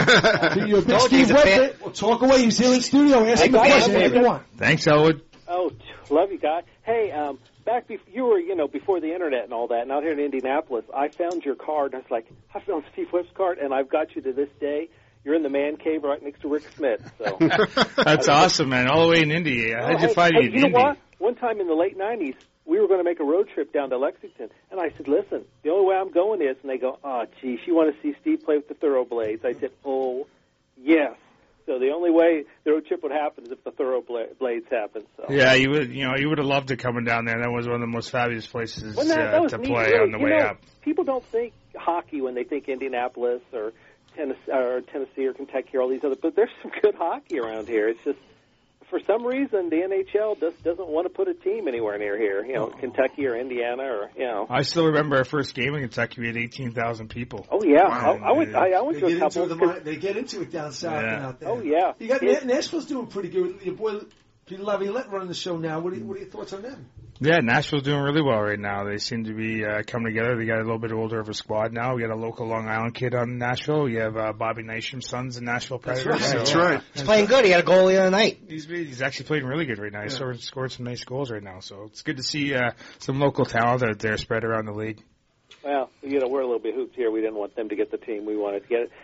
C: So you're a big
E: Told you he's
C: Steve
E: a
C: Webb
E: fan.
C: fan. Well, talk away. He's here in studio. Ask
K: Hey,
C: him a
K: guys,
C: question.
K: I'm
C: What do you want?
F: Thanks, Elwood.
K: Oh, love you, guys. Hey, um, back before you were, you know, before the internet and all that, and out here in Indianapolis, I found your card, and I was like, I found Steve Webb's card, and I've got you to this day. You're in the man cave right next to Rick Smith. So
F: That's awesome, man. All the way in Indy.
K: Oh,
F: How'd you
K: hey,
F: find
K: hey,
F: you in
K: you know
F: Indy?
K: what? One time in the late nineties, we were going to make a road trip down to Lexington, and I said, listen, the only way I'm going is, and they go, oh, geez, you want to see Steve play with the Thoroughblades? I said, oh, yes. So the only way the road trip would happen is if the Thoroughblades happened. So.
F: Yeah, you would. You know, you would have loved to coming down there. That was one of the most fabulous places
K: Well, that,
F: uh,
K: that was
F: to
K: neat,
F: play
K: really.
F: on the
K: You
F: way
K: know,
F: up.
K: People don't think hockey when they think Indianapolis or Tennessee or, Tennessee or Kentucky or all these other, but there's some good hockey around here. It's just, for some reason, the N H L just doesn't want to put a team anywhere near here. You know, oh. Kentucky or Indiana or, you know.
F: I still remember our first game in Kentucky. We had eighteen thousand people.
K: Oh, yeah.
F: Wow.
K: I, I went, I, I went
C: They
K: to a
C: get,
K: couple.
C: into the, they get into it down south
F: Yeah.
C: and out there.
K: Oh, yeah.
C: You got
K: Yeah.
C: Nashville's doing pretty good. Your boy Peter Laviolette running the show now. What are, what are your thoughts on them?
F: Yeah, Nashville's doing really well right now. They seem to be uh, coming together. They got a little bit older of a squad now. We got a local Long Island kid on Nashville. We have uh, Bobby Nystrom's sons in Nashville Predators.
C: right.
F: So,
D: That's right.
E: He's playing good. He had a goal the other night.
F: He's he's actually playing really good right now. He's scored, scored some nice goals right now. So it's good to see uh, some local talent out there spread around the league.
K: Well, you know, we're a little bit hooped here. We didn't want them to get the team. We wanted to get it.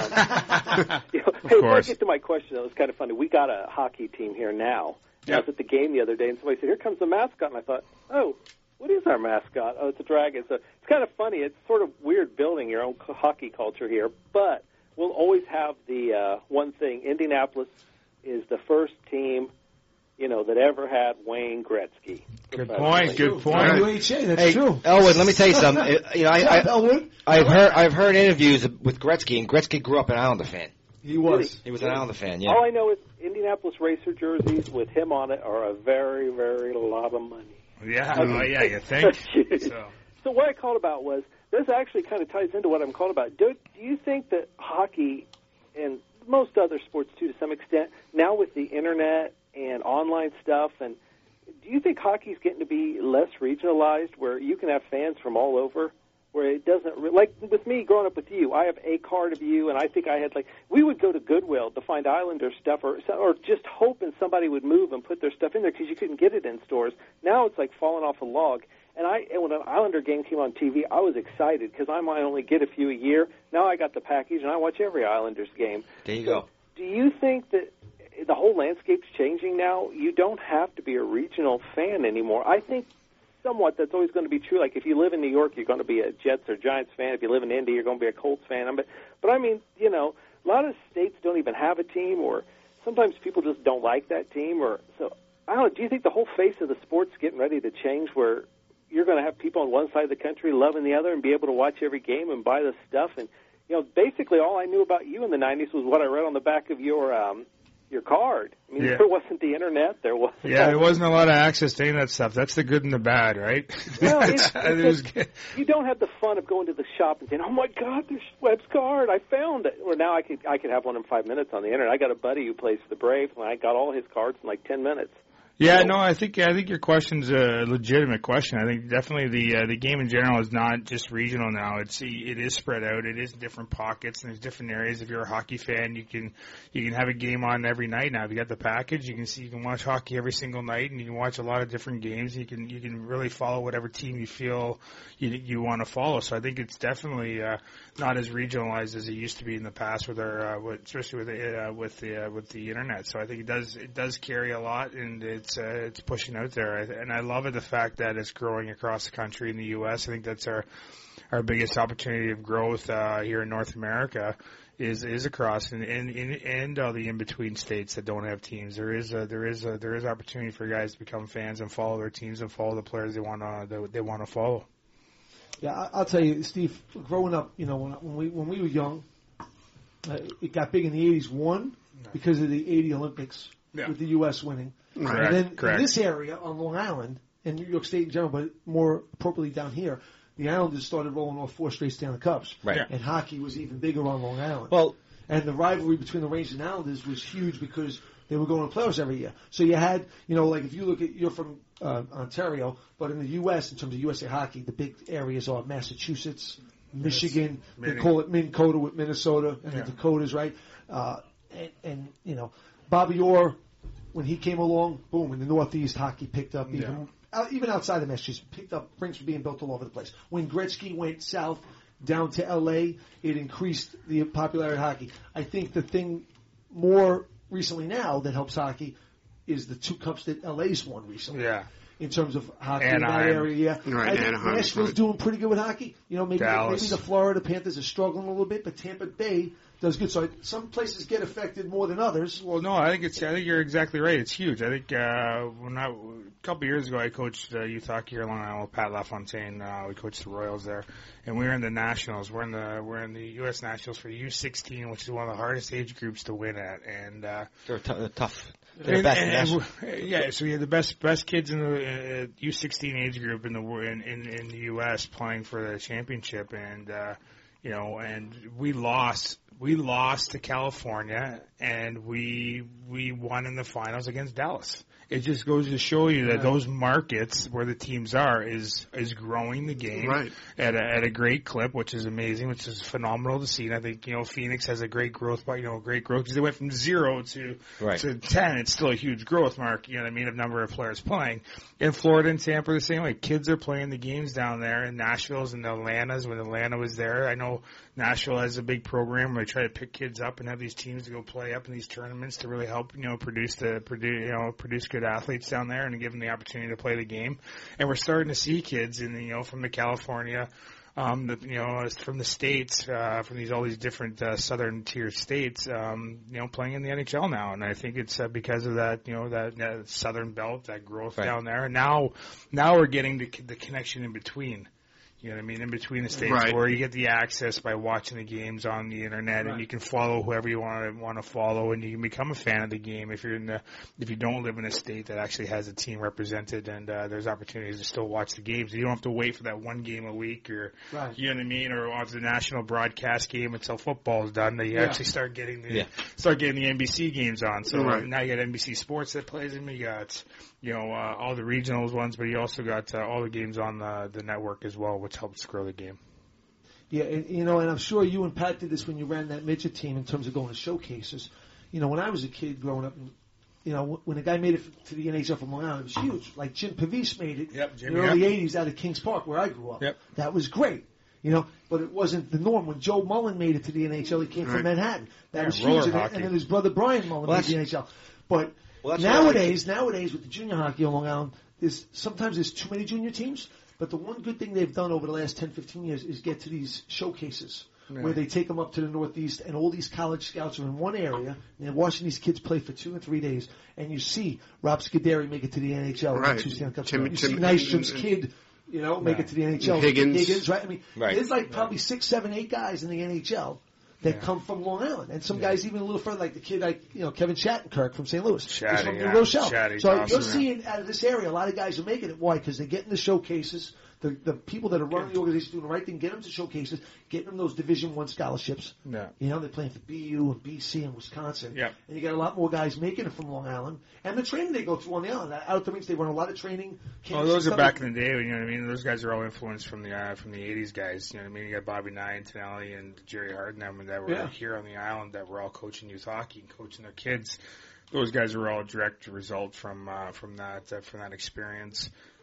K: Um, you know, hey, before I get to my question, it was kind of funny. We got a hockey team here now. Yep. I was at the game the other day, and somebody said, here comes the mascot. And I thought, oh, what is our mascot? Oh, it's a dragon. So it's kind of funny. It's sort of weird building your own hockey culture here. But we'll always have the uh, one thing. Indianapolis is the first team, you know, that ever had Wayne Gretzky.
F: Good point. Good point.
C: W H A, that's
E: hey,
C: true.
E: Elwood, let me tell you something. Uh, you know, I, I,
C: Elwood.
E: I've heard I've heard interviews with Gretzky, and Gretzky grew up an Islander fan.
C: He was.
E: He was an Islander fan. Yeah.
K: All I know is Indianapolis Racer jerseys with him on it are a very, very lot of money.
F: Yeah, oh, yeah, you think?
K: so. so what I called about was, this actually kind of ties into what I'm calling about. Do, do you think that hockey and most other sports, too, to some extent, now with the Internet and online stuff, and do you think hockey's getting to be less regionalized where you can have fans from all over? Where it doesn't, re- like with me growing up with you, I have a card of you, and I think I had like, we would go to Goodwill to find Islander stuff, or or just hoping somebody would move and put their stuff in there because you couldn't get it in stores. Now it's like falling off a log. And I, and when an Islander game came on T V, I was excited because I might only get a few a year. Now I got the package, and I watch every Islanders game.
E: There you
K: so
E: go.
K: Do you think that the whole landscape's changing now? You don't have to be a regional fan anymore. I think somewhat that's always going to be true. Like if you live in New York, you're going to be a Jets or Giants fan. If you live in Indy, you're going to be a Colts fan. But, but I mean, you know, a lot of states don't even have a team, or sometimes people just don't like that team. Or so I don't know. Do you think the whole face of the sport's getting ready to change, where you're going to have people on one side of the country loving the other and be able to watch every game and buy the stuff? And you know, basically all I knew about you in the nineties was what I read on the back of your um, your card. I mean,
F: Yeah.
K: there wasn't the internet. There wasn't.
F: Yeah, there wasn't a lot of access to any of that stuff. That's the good and the bad, right?
K: Well, it's,
F: That's- it was
K: it's,
F: good.
K: you don't have the fun of going to the shop and saying, "Oh my God, there's Webb's card! I found it." Or now I could I could have one in five minutes on the internet. I got a buddy who plays for the Braves, and I got all his cards in like ten minutes.
F: Yeah, no, I think I think your question's a legitimate question. I think definitely the uh, the game in general is not just regional now. It's it is spread out. It is different pockets and there's different areas. If you're a hockey fan, you can you can have a game on every night now. If you got the package, you can see you can watch hockey every single night, and you can watch a lot of different games. You can you can really follow whatever team you feel you you want to follow. So I think it's definitely uh, not as regionalized as it used to be in the past with our uh, with, especially with the, uh, with the uh, with the internet. So I think it does it does carry a lot, and it's it's uh, it's pushing out there, and I love it the fact that it's growing across the country in the U S. I think that's our our biggest opportunity of growth uh, here in North America. Is is across and and and all the in between states that don't have teams. There is a, there is a, there is opportunity for guys to become fans and follow their teams and follow the players they want to they, they want to follow.
C: Yeah, I- I'll tell you, Steve. Growing up, you know, when, when we when we were young, uh, it got big in the eighties. One because of the eighty Olympics
F: Yeah.
C: with the U S winning,
F: Correct,
C: and then
F: correct.
C: in this area on Long Island and New York State in general, but more appropriately down here. The Islanders started rolling off four straight Stanley Cups.
E: Right. Yeah.
C: And hockey was even bigger on Long Island.
E: Well,
C: and the rivalry between the Rangers and Islanders was huge because they were going to playoffs every year. So you had, you know, like if you look at, you're from uh, Ontario, but in the U S, in terms of U S A hockey, the big areas are Massachusetts, Michigan,
F: Yes.
C: they call it Minnesota with Minnesota, and
F: Yeah.
C: the Dakotas, right? Uh, and, and, you know, Bobby Orr, when he came along, boom, in the Northeast, hockey picked up even
F: Yeah.
C: Uh, even outside of Massachusetts, picked up, rinks were being built all over the place. When Gretzky went south down to L A, it increased the popularity of hockey. I think the thing more recently now that helps hockey is the two cups that L A's won recently.
F: Yeah.
C: In terms of hockey in that
F: Anaheim.
C: area, yeah.
D: Right,
C: I think
D: Anaheim's
C: Nashville's
D: right.
C: doing pretty good with hockey. You know, maybe
F: Dallas.
C: maybe the Florida Panthers are struggling a little bit, but Tampa Bay does good. So I, some places get affected more than others.
F: Well, no, I think it's. I think you're exactly right. It's huge. I think uh, when I, a couple of years ago, I coached uh, youth hockey here in Long Island with Pat LaFontaine. Uh, we coached the Royals there, and we were in the Nationals. We're in the we're in the U S Nationals for U sixteen, which is one of the hardest age groups to win at. And uh,
E: they're, t- they're tough. They're
F: and,
E: best
F: and,
E: in
F: and
E: national.
F: we- yeah, so we had the best best kids in the uh, U sixteen age group in the wor- in, in in the U S playing for the championship, and uh, you know, and we lost. We lost to California, and we we won in the finals against Dallas. It just goes to show you that
C: Yeah.
F: those markets where the teams are is is growing the game
D: Right.
F: at a, at a great clip, which is amazing, which is phenomenal to see. And I think you know Phoenix has a great growth, you know, great growth because they went from zero to
E: Right.
F: to ten. It's still a huge growth mark, you know what I mean, of number of players playing. In Florida and Tampa, the same way. Kids are playing the games down there. In Nashville's and Atlanta's when Atlanta was there. I know Nashville has a big program where they try to pick kids up and have these teams to go play up in these tournaments to really help, you know, produce the produce, you know, produce good athletes down there and give them the opportunity to play the game. And we're starting to see kids in, you know, from the California, um, the, you know, from the states, uh, from these all these different uh, southern tier states, um, you know, playing in the N H L now. And I think it's uh, because of that, you know, that, that southern belt, that growth
E: Right.
F: down there. And now, now we're getting the the connection in between. You know what I mean? In between the states,
D: Right.
F: where you get the access by watching the games on the internet,
C: Right.
F: and you can follow whoever you want to want to follow, and you can become a fan of the game if you're in the if you don't live in a state that actually has a team represented, and uh, there's opportunities to still watch the games. You don't have to wait for that one game a week, or
C: Right.
F: you know what I mean, or watch the national broadcast game until football is done. That you
C: Yeah.
F: actually start getting the
E: Yeah.
F: start getting the N B C games on. So
D: Right.
F: uh, now you got N B C Sports that plays them. You got you know uh, all the regionals ones, but you also got uh, all the games on the the network as well, which helps grow the game.
C: Yeah, and, you know, and I'm sure you and Pat did this when you ran that midget team in terms of going to showcases. You know, when I was a kid growing up, you know, when a guy made it to the N H L from Long Island, it was huge. Like Jim Pavis made it
F: Yep,
C: in
F: Jimmy,
C: the early
F: yep.
C: eighties out of Kings Park, where I grew up.
F: Yep.
C: That was great. You know, but it wasn't the norm. When Joe Mullen made it to the N H L, he came
D: Right.
C: from Manhattan. That
F: Yeah,
C: was
F: roller
C: huge. And,
F: hockey.
C: and then his brother Brian Mullen
E: Well,
C: made the N
E: that's-
C: H L. But
E: Well, that's what I like
C: nowadays, nowadays with the junior hockey on Long Island, there's sometimes there's too many junior teams. But the one good thing they've done over the last ten, fifteen years is get to these showcases
F: Yeah.
C: where they take them up to the Northeast, and all these college scouts are in one area, and they're watching these kids play for two and three days, and you see Rob Scuderi make it to the N H L. and
D: Right.
C: two Stanley Cups.
D: Tim-
C: you see
D: Tim-
C: Nystrom's
D: and-
C: kid, you know, make
F: Yeah.
C: it to the N H L.
D: Higgins.
C: right? I mean,
E: Right.
C: there's like probably six, seven, eight guys in the N H L that
F: Yeah.
C: come from Long Island, and some guys even a little further, like the kid, like you know, Kevin Shattenkirk from Saint Louis. He's
F: Shatty,
C: from New
F: yeah.
C: Rochelle.
F: Shatty's
C: so
F: awesome,
C: you're
F: yeah.
C: seeing out of this area, a lot of guys are making it. Why? Because they get in the showcases. The the people that are running the organization doing the right thing, get them to showcases, getting them those Division One scholarships.
F: Yeah.
C: You know, they're playing for B U and B C and Wisconsin.
F: Yeah.
C: And you got a lot more guys making it from Long Island. And the training they go through on the island. Out at the rinks, they run a lot of training.
F: Oh,
C: camps
F: those
C: and
F: are
C: stuff.
F: back in the day. You know what I mean? Those guys are all influenced from the uh, from the eighties guys. You know what I mean? You got Bobby Nye and Tonelli and Jerry Harden them that were
C: Yeah.
F: here on the island that were all coaching youth hockey and coaching their kids. Those guys were all direct result from uh, from that uh, from that experience.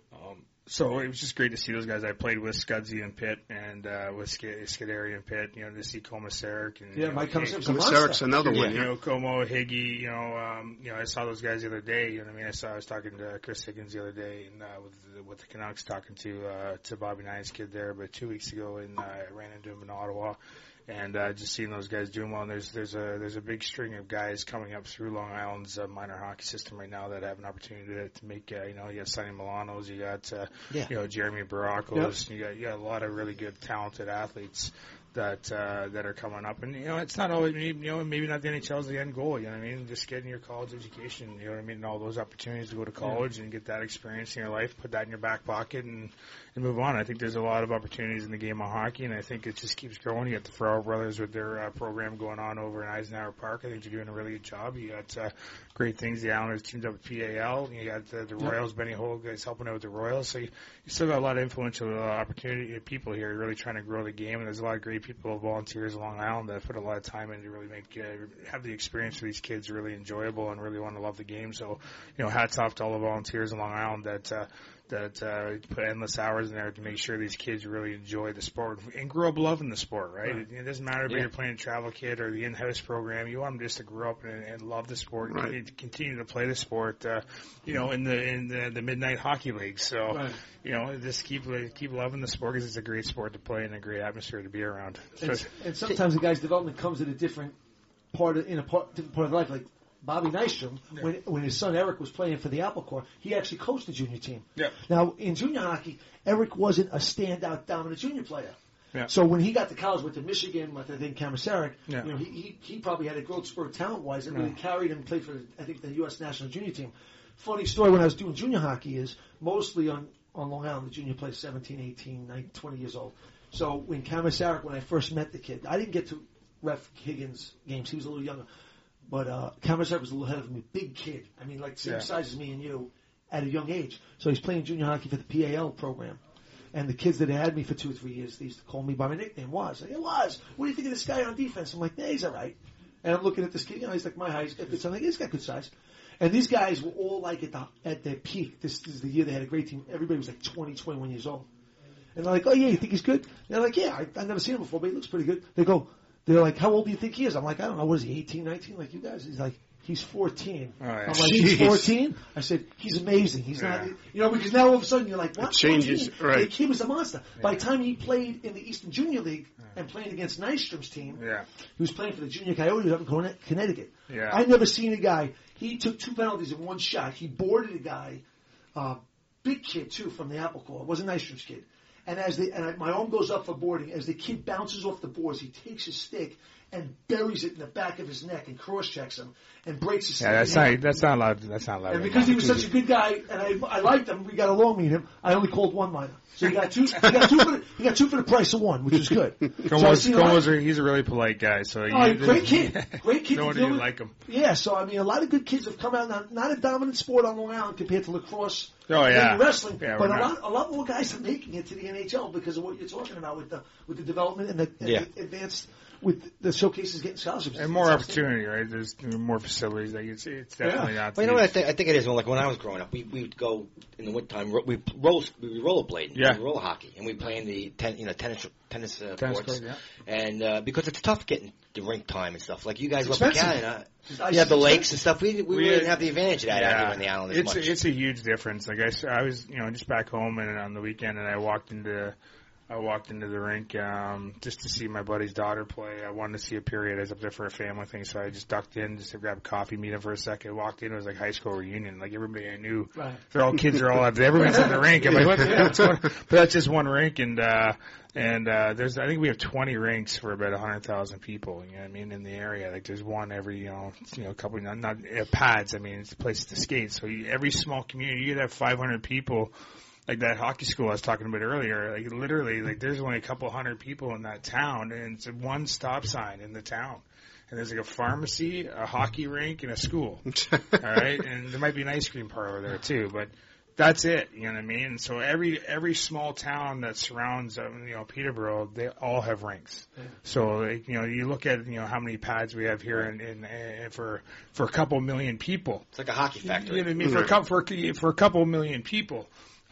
F: Um, so it was just great to see those guys. I played with Scudsy and Pitt, and uh, with Sk- Scuderi and Pitt. You know, to see Komisarek and
C: Yeah,
F: you know,
C: Mike Komisarek's
D: Komisarek's another
F: yeah,
D: one.
F: You
D: Yeah.
F: know, Como, Higgy. You know, um, you know, I saw those guys the other day. You know, what I mean, I saw I was talking to Chris Higgins the other day, and uh, with with the Canucks, talking to uh, to Bobby Nine's kid there, but two weeks ago, and uh, I ran into him in Ottawa. And uh, just seeing those guys doing well, and there's there's a there's a big string of guys coming up through Long Island's uh, minor hockey system right now that have an opportunity to, to make uh, you know you got Sonny Milanos, you got uh,
E: Yeah.
F: you know Jeremy Baracos, you got you got a lot of really good talented athletes that uh, that are coming up, and you know it's not always you know maybe not the N H L is the end goal, you know what I mean, just getting your college education, you know what I mean, and all those opportunities to go to college and get that experience in your life, put that in your back pocket and. And move on. I think there's a lot of opportunities in the game of hockey, and I think it just keeps growing. You got the Farrell brothers with their uh, program going on over in Eisenhower Park. I think they're doing a really good job. You got uh, great things. The Islanders teamed up with P A L. You got the, the Royals. Benny Hogue is helping out with the Royals. So you, you still got a lot of influential uh, opportunity people here really trying to grow the game. And there's a lot of great people, volunteers in Long Island that put a lot of time in to really make uh, have the experience for these kids really enjoyable and really want to love the game. So you know, hats off to all the volunteers in Long Island that. Uh, that uh, put endless hours in there to make sure these kids really enjoy the sport and grow up loving the sport, right? right. It, it doesn't matter if yeah. you're playing a travel kid or the in-house program. You want them just to grow up and, and love the sport and right. continue to play the sport, uh, you know, in the in the, the midnight hockey league. So, right. you know, just keep keep loving the sport because it's a great sport to play and a great atmosphere to be around.
C: And, and sometimes the guy's development comes at a different part of, in a part, different part of life, like Bobby Nystrom, yeah. when when his son Eric was playing for the Apple Corps, he actually coached the junior team.
F: Yeah.
C: Now, in junior hockey, Eric wasn't a standout dominant junior player.
F: Yeah.
C: So when he got to college, went to Michigan with, I think, Komisarek,
F: yeah.
C: you know, he, he he probably had a growth spurt talent-wise and really yeah. carried him and played for, I think, the U S national junior team. Funny story, when I was doing junior hockey is mostly on, on Long Island, the junior players seventeen, eighteen, nineteen, twenty years old. So when Komisarek, when I first met the kid, I didn't get to ref Higgins games. He was a little younger. But uh, Komisarek was a little ahead of me. Big kid. I mean, like, same yeah. size as me and you at a young age. So he's playing junior hockey for the P A L program. And the kids that had me for two or three years, they used to call me by my nickname, Waz. Like, hey, Waz, what do you think of this guy on defense? I'm like, yeah, he's all right. And I'm looking at this kid. You know, he's like my height. He's got good size. I'm like, he's got good size. And these guys were all, like, at the at their peak. This, this is the year they had a great team. Everybody was, like, twenty, twenty-one years old. And they're like, oh, yeah, you think he's good? And they're like, yeah, I, I've never seen him before, but he looks pretty good. They go, they're like, how old do you think he is? I'm like, I don't know. What is he, eighteen, nineteen, like you guys? He's like, he's fourteen.
F: Oh, yeah.
C: I'm like, he's fourteen? I said, he's amazing. He's yeah. not, you know, because now all of a sudden you're like, what?
D: It changes,
C: fourteen?
D: right.
C: Like, he was a monster. Yeah. By the time he played in the Eastern Junior League yeah. and playing against Nystrom's team,
F: yeah. he
C: was playing for the Junior Coyotes up in Connecticut.
F: Yeah.
C: I've never seen a guy, he took two penalties in one shot. He boarded a guy, uh, big kid too, from the Apple Corps. It wasn't Nystrom's kid. And as the, and I, my arm goes up for boarding, as the kid bounces off the boards, he takes his stick and buries it in the back of his neck and cross-checks him and breaks his stick.
F: Yeah, that's not, that's not allowed. That's not allowed.
C: And because he was such a good guy, and I, I liked him, we got along with him, I only called one minor. So he got two, he got two for the, he got two for the price of one, which was good.
F: Como's, so Como's a, he's a really polite guy, so.
C: Oh, you, great kid. Great kid.
F: No wonder you like him.
C: Yeah, so I mean, a lot of good kids have come out, not, not a dominant sport on Long Island compared to lacrosse.
F: Oh yeah,
C: and wrestling,
F: yeah,
C: but a lot, a lot more guys are making it to the N H L because of what you're talking about with the with the development and the, and
E: yeah.
C: the advanced with the showcases getting scholarships
F: and more opportunity, right? There's more facilities. Like it's it's definitely
C: yeah.
F: not.
E: Well, you know what I think? I think it is. Well, like when I was growing up, we we would go in the wintertime. We roll we rollerblading,
F: yeah,
E: we roller hockey, and we play in the ten, you know tennis tennis, uh,
F: tennis
E: courts.
F: Court, yeah.
E: And uh, because it's tough getting the rink time and stuff. Like you guys
C: it's
E: up in
C: expensive.
E: Canada. You have the lakes and stuff. We we,
F: we
E: really didn't have the advantage of that
F: yeah,
E: out here on the island as
F: it's
E: much.
F: A, it's a huge difference. Like I, I was, you know, just back home and on the weekend, and I walked into, I walked into the rink um, just to see my buddy's daughter play. I wanted to see a period. I was up there for a family thing, so I just ducked in just to grab coffee, meet him for a second. Walked in, it was like high school reunion. Like everybody I knew,
C: right.
F: they're all kids are all everyone's in the rink. I'm like, what? Yeah, what's going on? But that's just one rink, and. uh And uh there's, I think we have twenty rinks for about a hundred thousand people. You know what I mean, in the area. Like there's one every, you know, you know, couple, not, not uh, pads. I mean, it's a place to skate. So you, every small community, you could have five hundred people. Like that hockey school I was talking about earlier. Like literally, like there's only a couple hundred people in that town, and it's one stop sign in the town. And there's like a pharmacy, a hockey rink, and a school. All right, and there might be an ice cream parlor there too, but. That's it, you know what I mean? So every every small town that surrounds, um, you know, Peterborough, they all have rinks. Yeah. So, like, you know, you look at, you know, how many pads we have here, in, in, in for for a couple million people.
E: It's like a hockey factory.
F: You know what I mean? For a couple for, for a couple million people,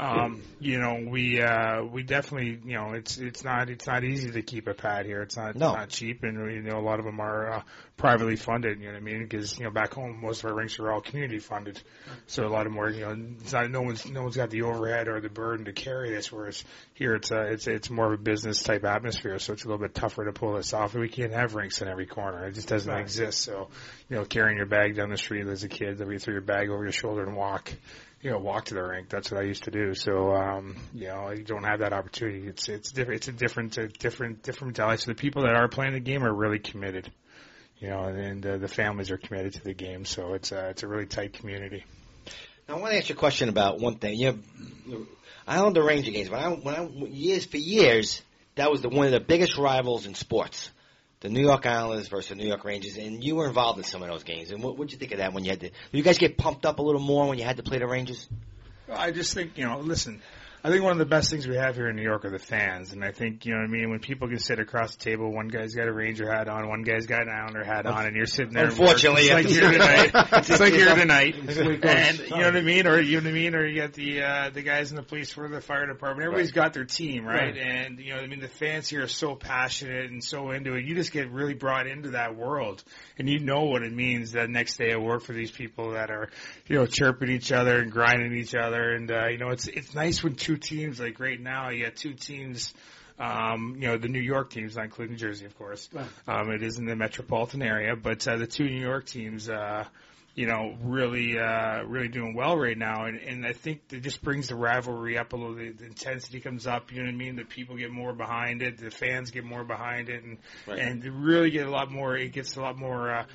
F: Um, you know, we uh, we definitely, you know, it's it's not it's not easy to keep a pad here. It's not
E: No.
F: it's not cheap, and you know, a lot of them are uh, privately funded. You know what I mean? Because you know, back home, most of our rinks are all community funded, so a lot of them are, you know, it's not no one's no one's got the overhead or the burden to carry this. Whereas here, it's uh, it's it's more of a business type atmosphere, so it's a little bit tougher to pull this off. We can't have rinks in every corner; it just doesn't
C: Right.
F: exist. So, you know, carrying your bag down the street as a kid, that we throw your bag over your shoulder and walk. You know, walk to the rink. That's what I used to do. So, um, you know, you don't have that opportunity. It's it's different. It's a different, a different, different mentality. So the people that are playing the game are really committed. You know, and, and uh, the families are committed to the game. So it's a it's a really tight community.
E: Now, I want to ask you a question about one thing. You know, I owned the Ranger games. When I when I years for years, that was the one of the biggest rivals in sports. The New York Islanders versus the New York Rangers, and you were involved in some of those games. And what did you think of that when you had to? Did you guys get pumped up a little more when you had to play the Rangers?
F: I just think, you know, listen, I think one of the best things we have here in New York are the fans. And I think, you know what I mean, when people can sit across the table, one guy's got a Ranger hat on, one guy's got an Islander hat on, and you're sitting there.
E: Unfortunately,
F: it's like here tonight. It's like here tonight.
C: It's the way it goes.
F: And you know what I mean? Or you know what I mean? Or you got the uh, the guys in the police for the fire department. Everybody's got their team, right?
C: Right.
F: And you know what I mean? The fans here are so passionate and so into it. You just get really brought into that world. And you know what it means that next day at work for these people that are, you know, chirping each other and grinding each other. And, uh, you know, it's it's nice when two teams, like right now, you got two teams, um, you know, the New York teams, not including Jersey, of course.
C: Right.
F: Um, it is in the metropolitan area. But uh, the two New York teams, uh, you know, really, uh, really doing well right now. And, and I think it just brings the rivalry up a little. The, the intensity comes up, you know what I mean? The people get more behind it. The fans get more behind it. And,
E: Right.
F: and they really get a lot more, it gets a lot more, uh,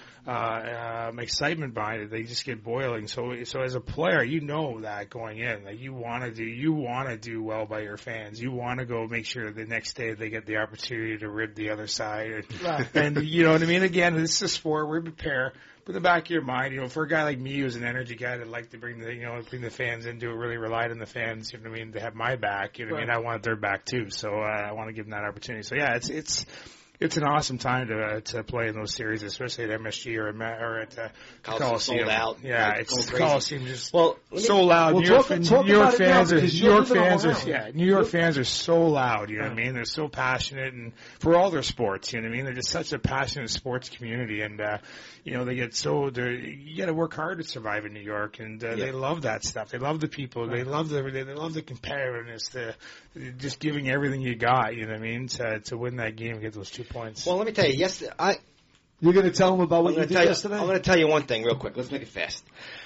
F: uh, um, excitement behind it. They just get boiling. So, so as a player, you know that going in, that you want to do, you want to do well by your fans. You want to go make sure the next day they get the opportunity to rib the other side. And,
C: Right.
F: and you know what I mean? Again, this is a sport. We prepare. But in the back of your mind, you know, for a guy like me who's an energy guy that liked to bring the, you know, bring the fans into it, really relied on the fans, you know what I mean, to have my back, you know what I mean? I wanted their back too. So, uh, I want to give them that opportunity. So yeah, it's, it's, it's an awesome time to uh, to play in those series, especially at M S G or, or at uh,
E: Coliseum
F: Coliseum.
E: sold out.
F: Yeah,
E: Like,
F: it's
E: going
F: the
E: crazy.
F: Coliseum just
E: Well,
F: so loud.
C: Well,
F: New York,
C: talk-
F: fan-
C: talk
F: New York
C: about it now,
F: fans are
C: because
F: New
C: you're
F: York
C: living on
F: fans
C: Long
F: are
C: Island.
F: yeah. New York fans are so loud. You know what I mean? They're so passionate, and for all their sports, you know what I mean? They're just such a passionate sports community, and uh, you know they get so they're you got to work hard to survive in New York, and uh,
E: Yeah.
F: they love that stuff. They love the people. They love the they love the competitiveness. The just giving everything you got. You know what I mean? To to win that game and get those two points.
E: Well, let me tell you. Yes, I.
C: You're going to tell them about what
E: I'm
C: you
E: gonna
C: did
E: tell you,
C: yesterday?
E: I'm going to tell you one thing real quick. Let's make it fast.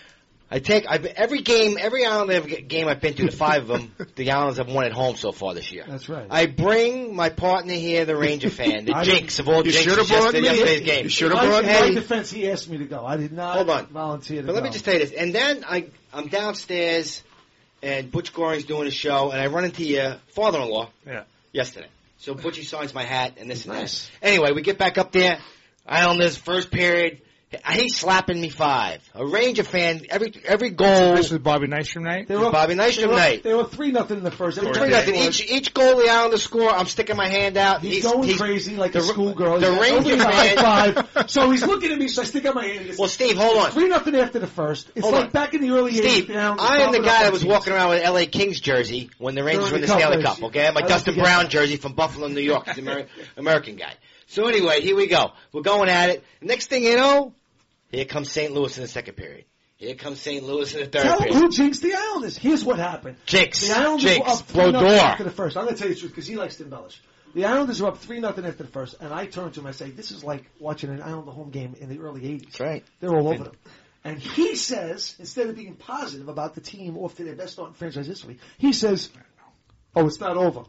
E: I take I've, every game, every Islander game I've been to, the five of them, the Islanders have won at home so far this year.
C: That's right.
E: I bring my partner here, the Ranger fan, the
C: I
E: jinx of all
D: You
E: jinxes
D: should've brought
E: yesterday,
D: me.
E: yesterday's game.
D: You should've
C: In my-
D: brought
C: in my
E: me.
C: defense, he asked me to go. I did not
E: Hold on.
C: volunteer to
E: But
C: go.
E: let me just tell you this. And then I, I'm downstairs, and Butch Goring's doing a show, and I run into your father-in-law
F: yeah.
E: yesterday. So Butchie signs my hat and this and
C: Nice.
E: that. Anyway, we get back up there. Islanders, first period. He's slapping me five. A Ranger fan, every every goal.
F: This was Bobby Nystrom night.
C: They were up-
E: Bobby
C: they
E: Nystrom
C: were up-
E: night.
C: They were three nothing in the first. Every
E: Three
C: time
E: nothing.
C: they
E: Each
C: scored,
E: each goal the Islanders score, I'm sticking my hand out.
C: He's, going crazy like a
E: the-
C: schoolgirl.
E: the
C: He's got
E: Ranger
C: nobody
E: fan-
C: to high five. So he's looking at me, so I stick out my hand.
E: Well, Steve, hold on.
C: Three nothing after the first. It's
E: Hold
C: like
E: on.
C: back in the early eighties.
E: Steve, I am the guy that was walking around with an L A Kings jersey when the Rangers were in the
C: Cup
E: Stanley
C: race.
E: Cup, okay? I have my
C: I like
E: Dustin
C: to get
E: Brown
C: that.
E: jersey from Buffalo, New York. He's an Ameri- American guy. So anyway, here we go. We're going at it. Next thing you know, here comes Saint Louis in the second period. Here comes Saint Louis in the third
C: Tell him
E: period.
C: who jinxed the Islanders. Here's what happened.
E: Jinx.
C: The Islanders
E: Jinx.
C: were up three nothing
E: Brodeur.
C: after the first. I'm going to tell you the truth because he likes to embellish. The Islanders were up three nothing after the first, and I turned to him and I say, "This is like watching an Islander home game in the early eighties."
E: That's right.
C: They're all over them. And he says, instead of being positive about the team off to their best start in franchise history, he says, "Oh, it's not over."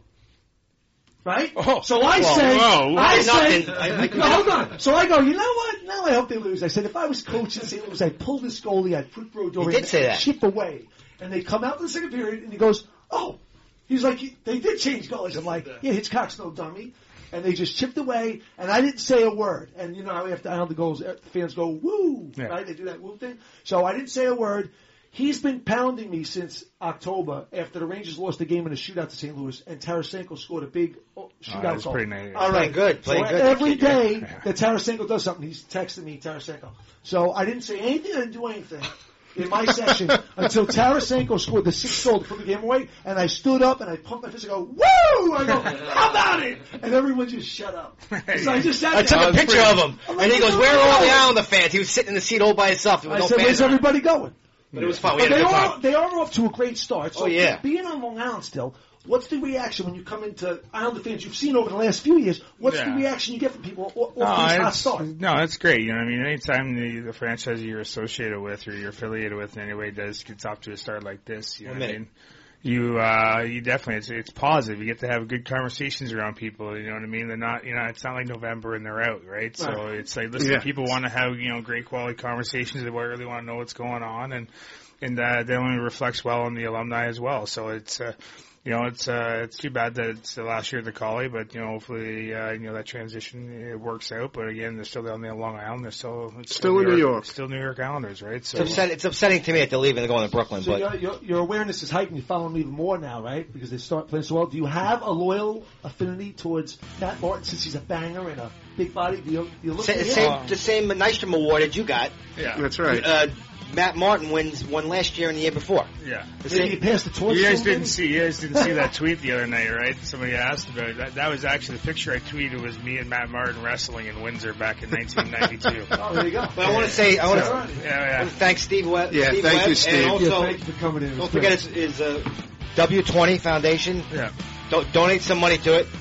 C: Right?
F: Oh.
C: So I
F: Whoa,
C: say,
F: whoa,
C: I
E: whoa.
C: say,
E: Nothing. I- I-
C: no, hold on. So I go, you know what? Now I hope they lose. I said, if I was coaching Saint Louis, I'd pull this goalie, I'd put Brodeur
E: He
C: in
E: did say
C: and
E: that.
C: chip away. And they come out in the second period, and he goes, oh. He's like, they did change goalies. I'm like, yeah, Hitchcock's no dummy. And they just chipped away, and I didn't say a word. And you know how after Islander goals, fans go, woo,
F: Yeah.
C: right? They do that woo thing. So I didn't say a word. He's been pounding me since October after the Rangers lost the game in a shootout to Saint Louis, and Tarasenko scored a big oh, shootout
F: that was
C: goal.
F: pretty nice.
C: All right,
E: Playing good, playing
C: so
E: good.
C: every day
F: Yeah.
C: that Tarasenko does something, he's texting me Tarasenko. So I didn't say anything. I didn't do anything. in my section until Tarasenko scored the sixth goal to put the game away, and I stood up and I pumped my fist and go, woo! I go, how about it? And everyone just shut up. So I just sat
E: I
C: there.
E: took a picture of him, and he goes, where are all the Islander fans? He was sitting in the seat all by himself. There was
C: I
E: no
C: said,
E: fans
C: where's
E: around.
C: everybody going?
E: But it was fun. We
C: But
E: had a
C: they
E: good
C: are,
E: time.
C: they are off to a great start. So
E: Oh, yeah.
C: being on Long Island still, what's the reaction when you come into Islander fans you've seen over the last few years? What's
F: Yeah.
C: the reaction you get from people off
F: No,
C: these hot
F: it's,
C: start?
F: no, it's great. You know, what I mean, anytime the, the franchise you're associated with or you're affiliated with in any way does gets off to a start like this, you know
E: One
F: what I
E: minute.
F: mean? You, uh, you definitely, it's, it's positive. You get to have good conversations around people, you know what I mean? They're not, you know, it's not like November and they're out, right? So
C: Right.
F: it's like, listen,
D: Yeah.
F: people want to have, you know, great quality conversations. They really want to know what's going on, and, and, uh, that only reflects well on the alumni as well. So it's, uh, you know, it's uh, it's too bad that it's the last year of the Collie, but you know, hopefully, uh, you know, that transition it works out. But again, they're still down there on Long Island. They're still it's
D: Still in New York.
F: still New York Islanders, right? So
E: It's, upset, it's upsetting to me that they're leaving and going to Brooklyn,
C: So
E: but
C: your, your, your awareness is heightened. You're following even more now, right? Because they start playing so well. Do you have a loyal affinity towards Matt Martin since he's a banger and a big body? Do you, do you look
E: Sa-
C: at him?
E: same, the same Nystrom award that you got.
F: yeah,
D: That's right.
E: Uh, Matt Martin wins one last year and the year before.
F: yeah.
E: The
C: Maybe you
E: same,
C: passed the torch.
F: You guys
C: to him,
F: didn't see. You guys didn't see that tweet the other night, right? Somebody asked about it. That, that was actually the picture I tweeted was me and Matt Martin wrestling in Windsor back in nineteen ninety-two.
C: Oh, there you go.
E: but I want to say, I want
C: All
E: to
C: right.
F: Yeah, yeah.
E: thank Steve Webb.
D: Yeah,
E: Steve
D: thank
E: Webb,
D: you, Steve.
E: And
C: Yeah,
E: also,
C: thank you for coming in. It was
E: don't
C: great.
E: forget his, his uh, W twenty Foundation.
F: Yeah.
E: Do- donate some money to it.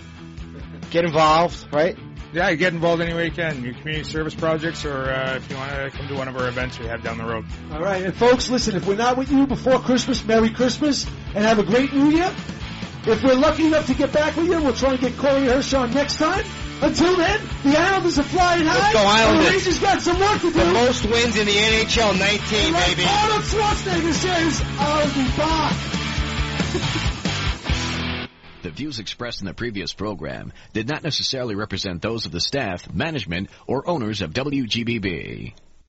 E: Get involved, right?
F: Yeah, you get involved any way you can. Your community service projects, or uh, if you want to come to one of our events we have down the road.
C: All right, and folks, listen, if we're not with you before Christmas, Merry Christmas, and have a great New Year. If we're lucky enough to get back with you, we'll try and get Corey Hirsch on next time. Until then, the Islanders are flying high.
E: Let's go, Islanders.
C: And the Rangers got some work to do.
E: The most wins in the N H L, nineteen,
C: And like
E: baby.
C: Arnold Schwarzenegger says, I'll be back.
A: The views expressed in the previous program did not necessarily represent those of the staff, management, or owners of W G B B.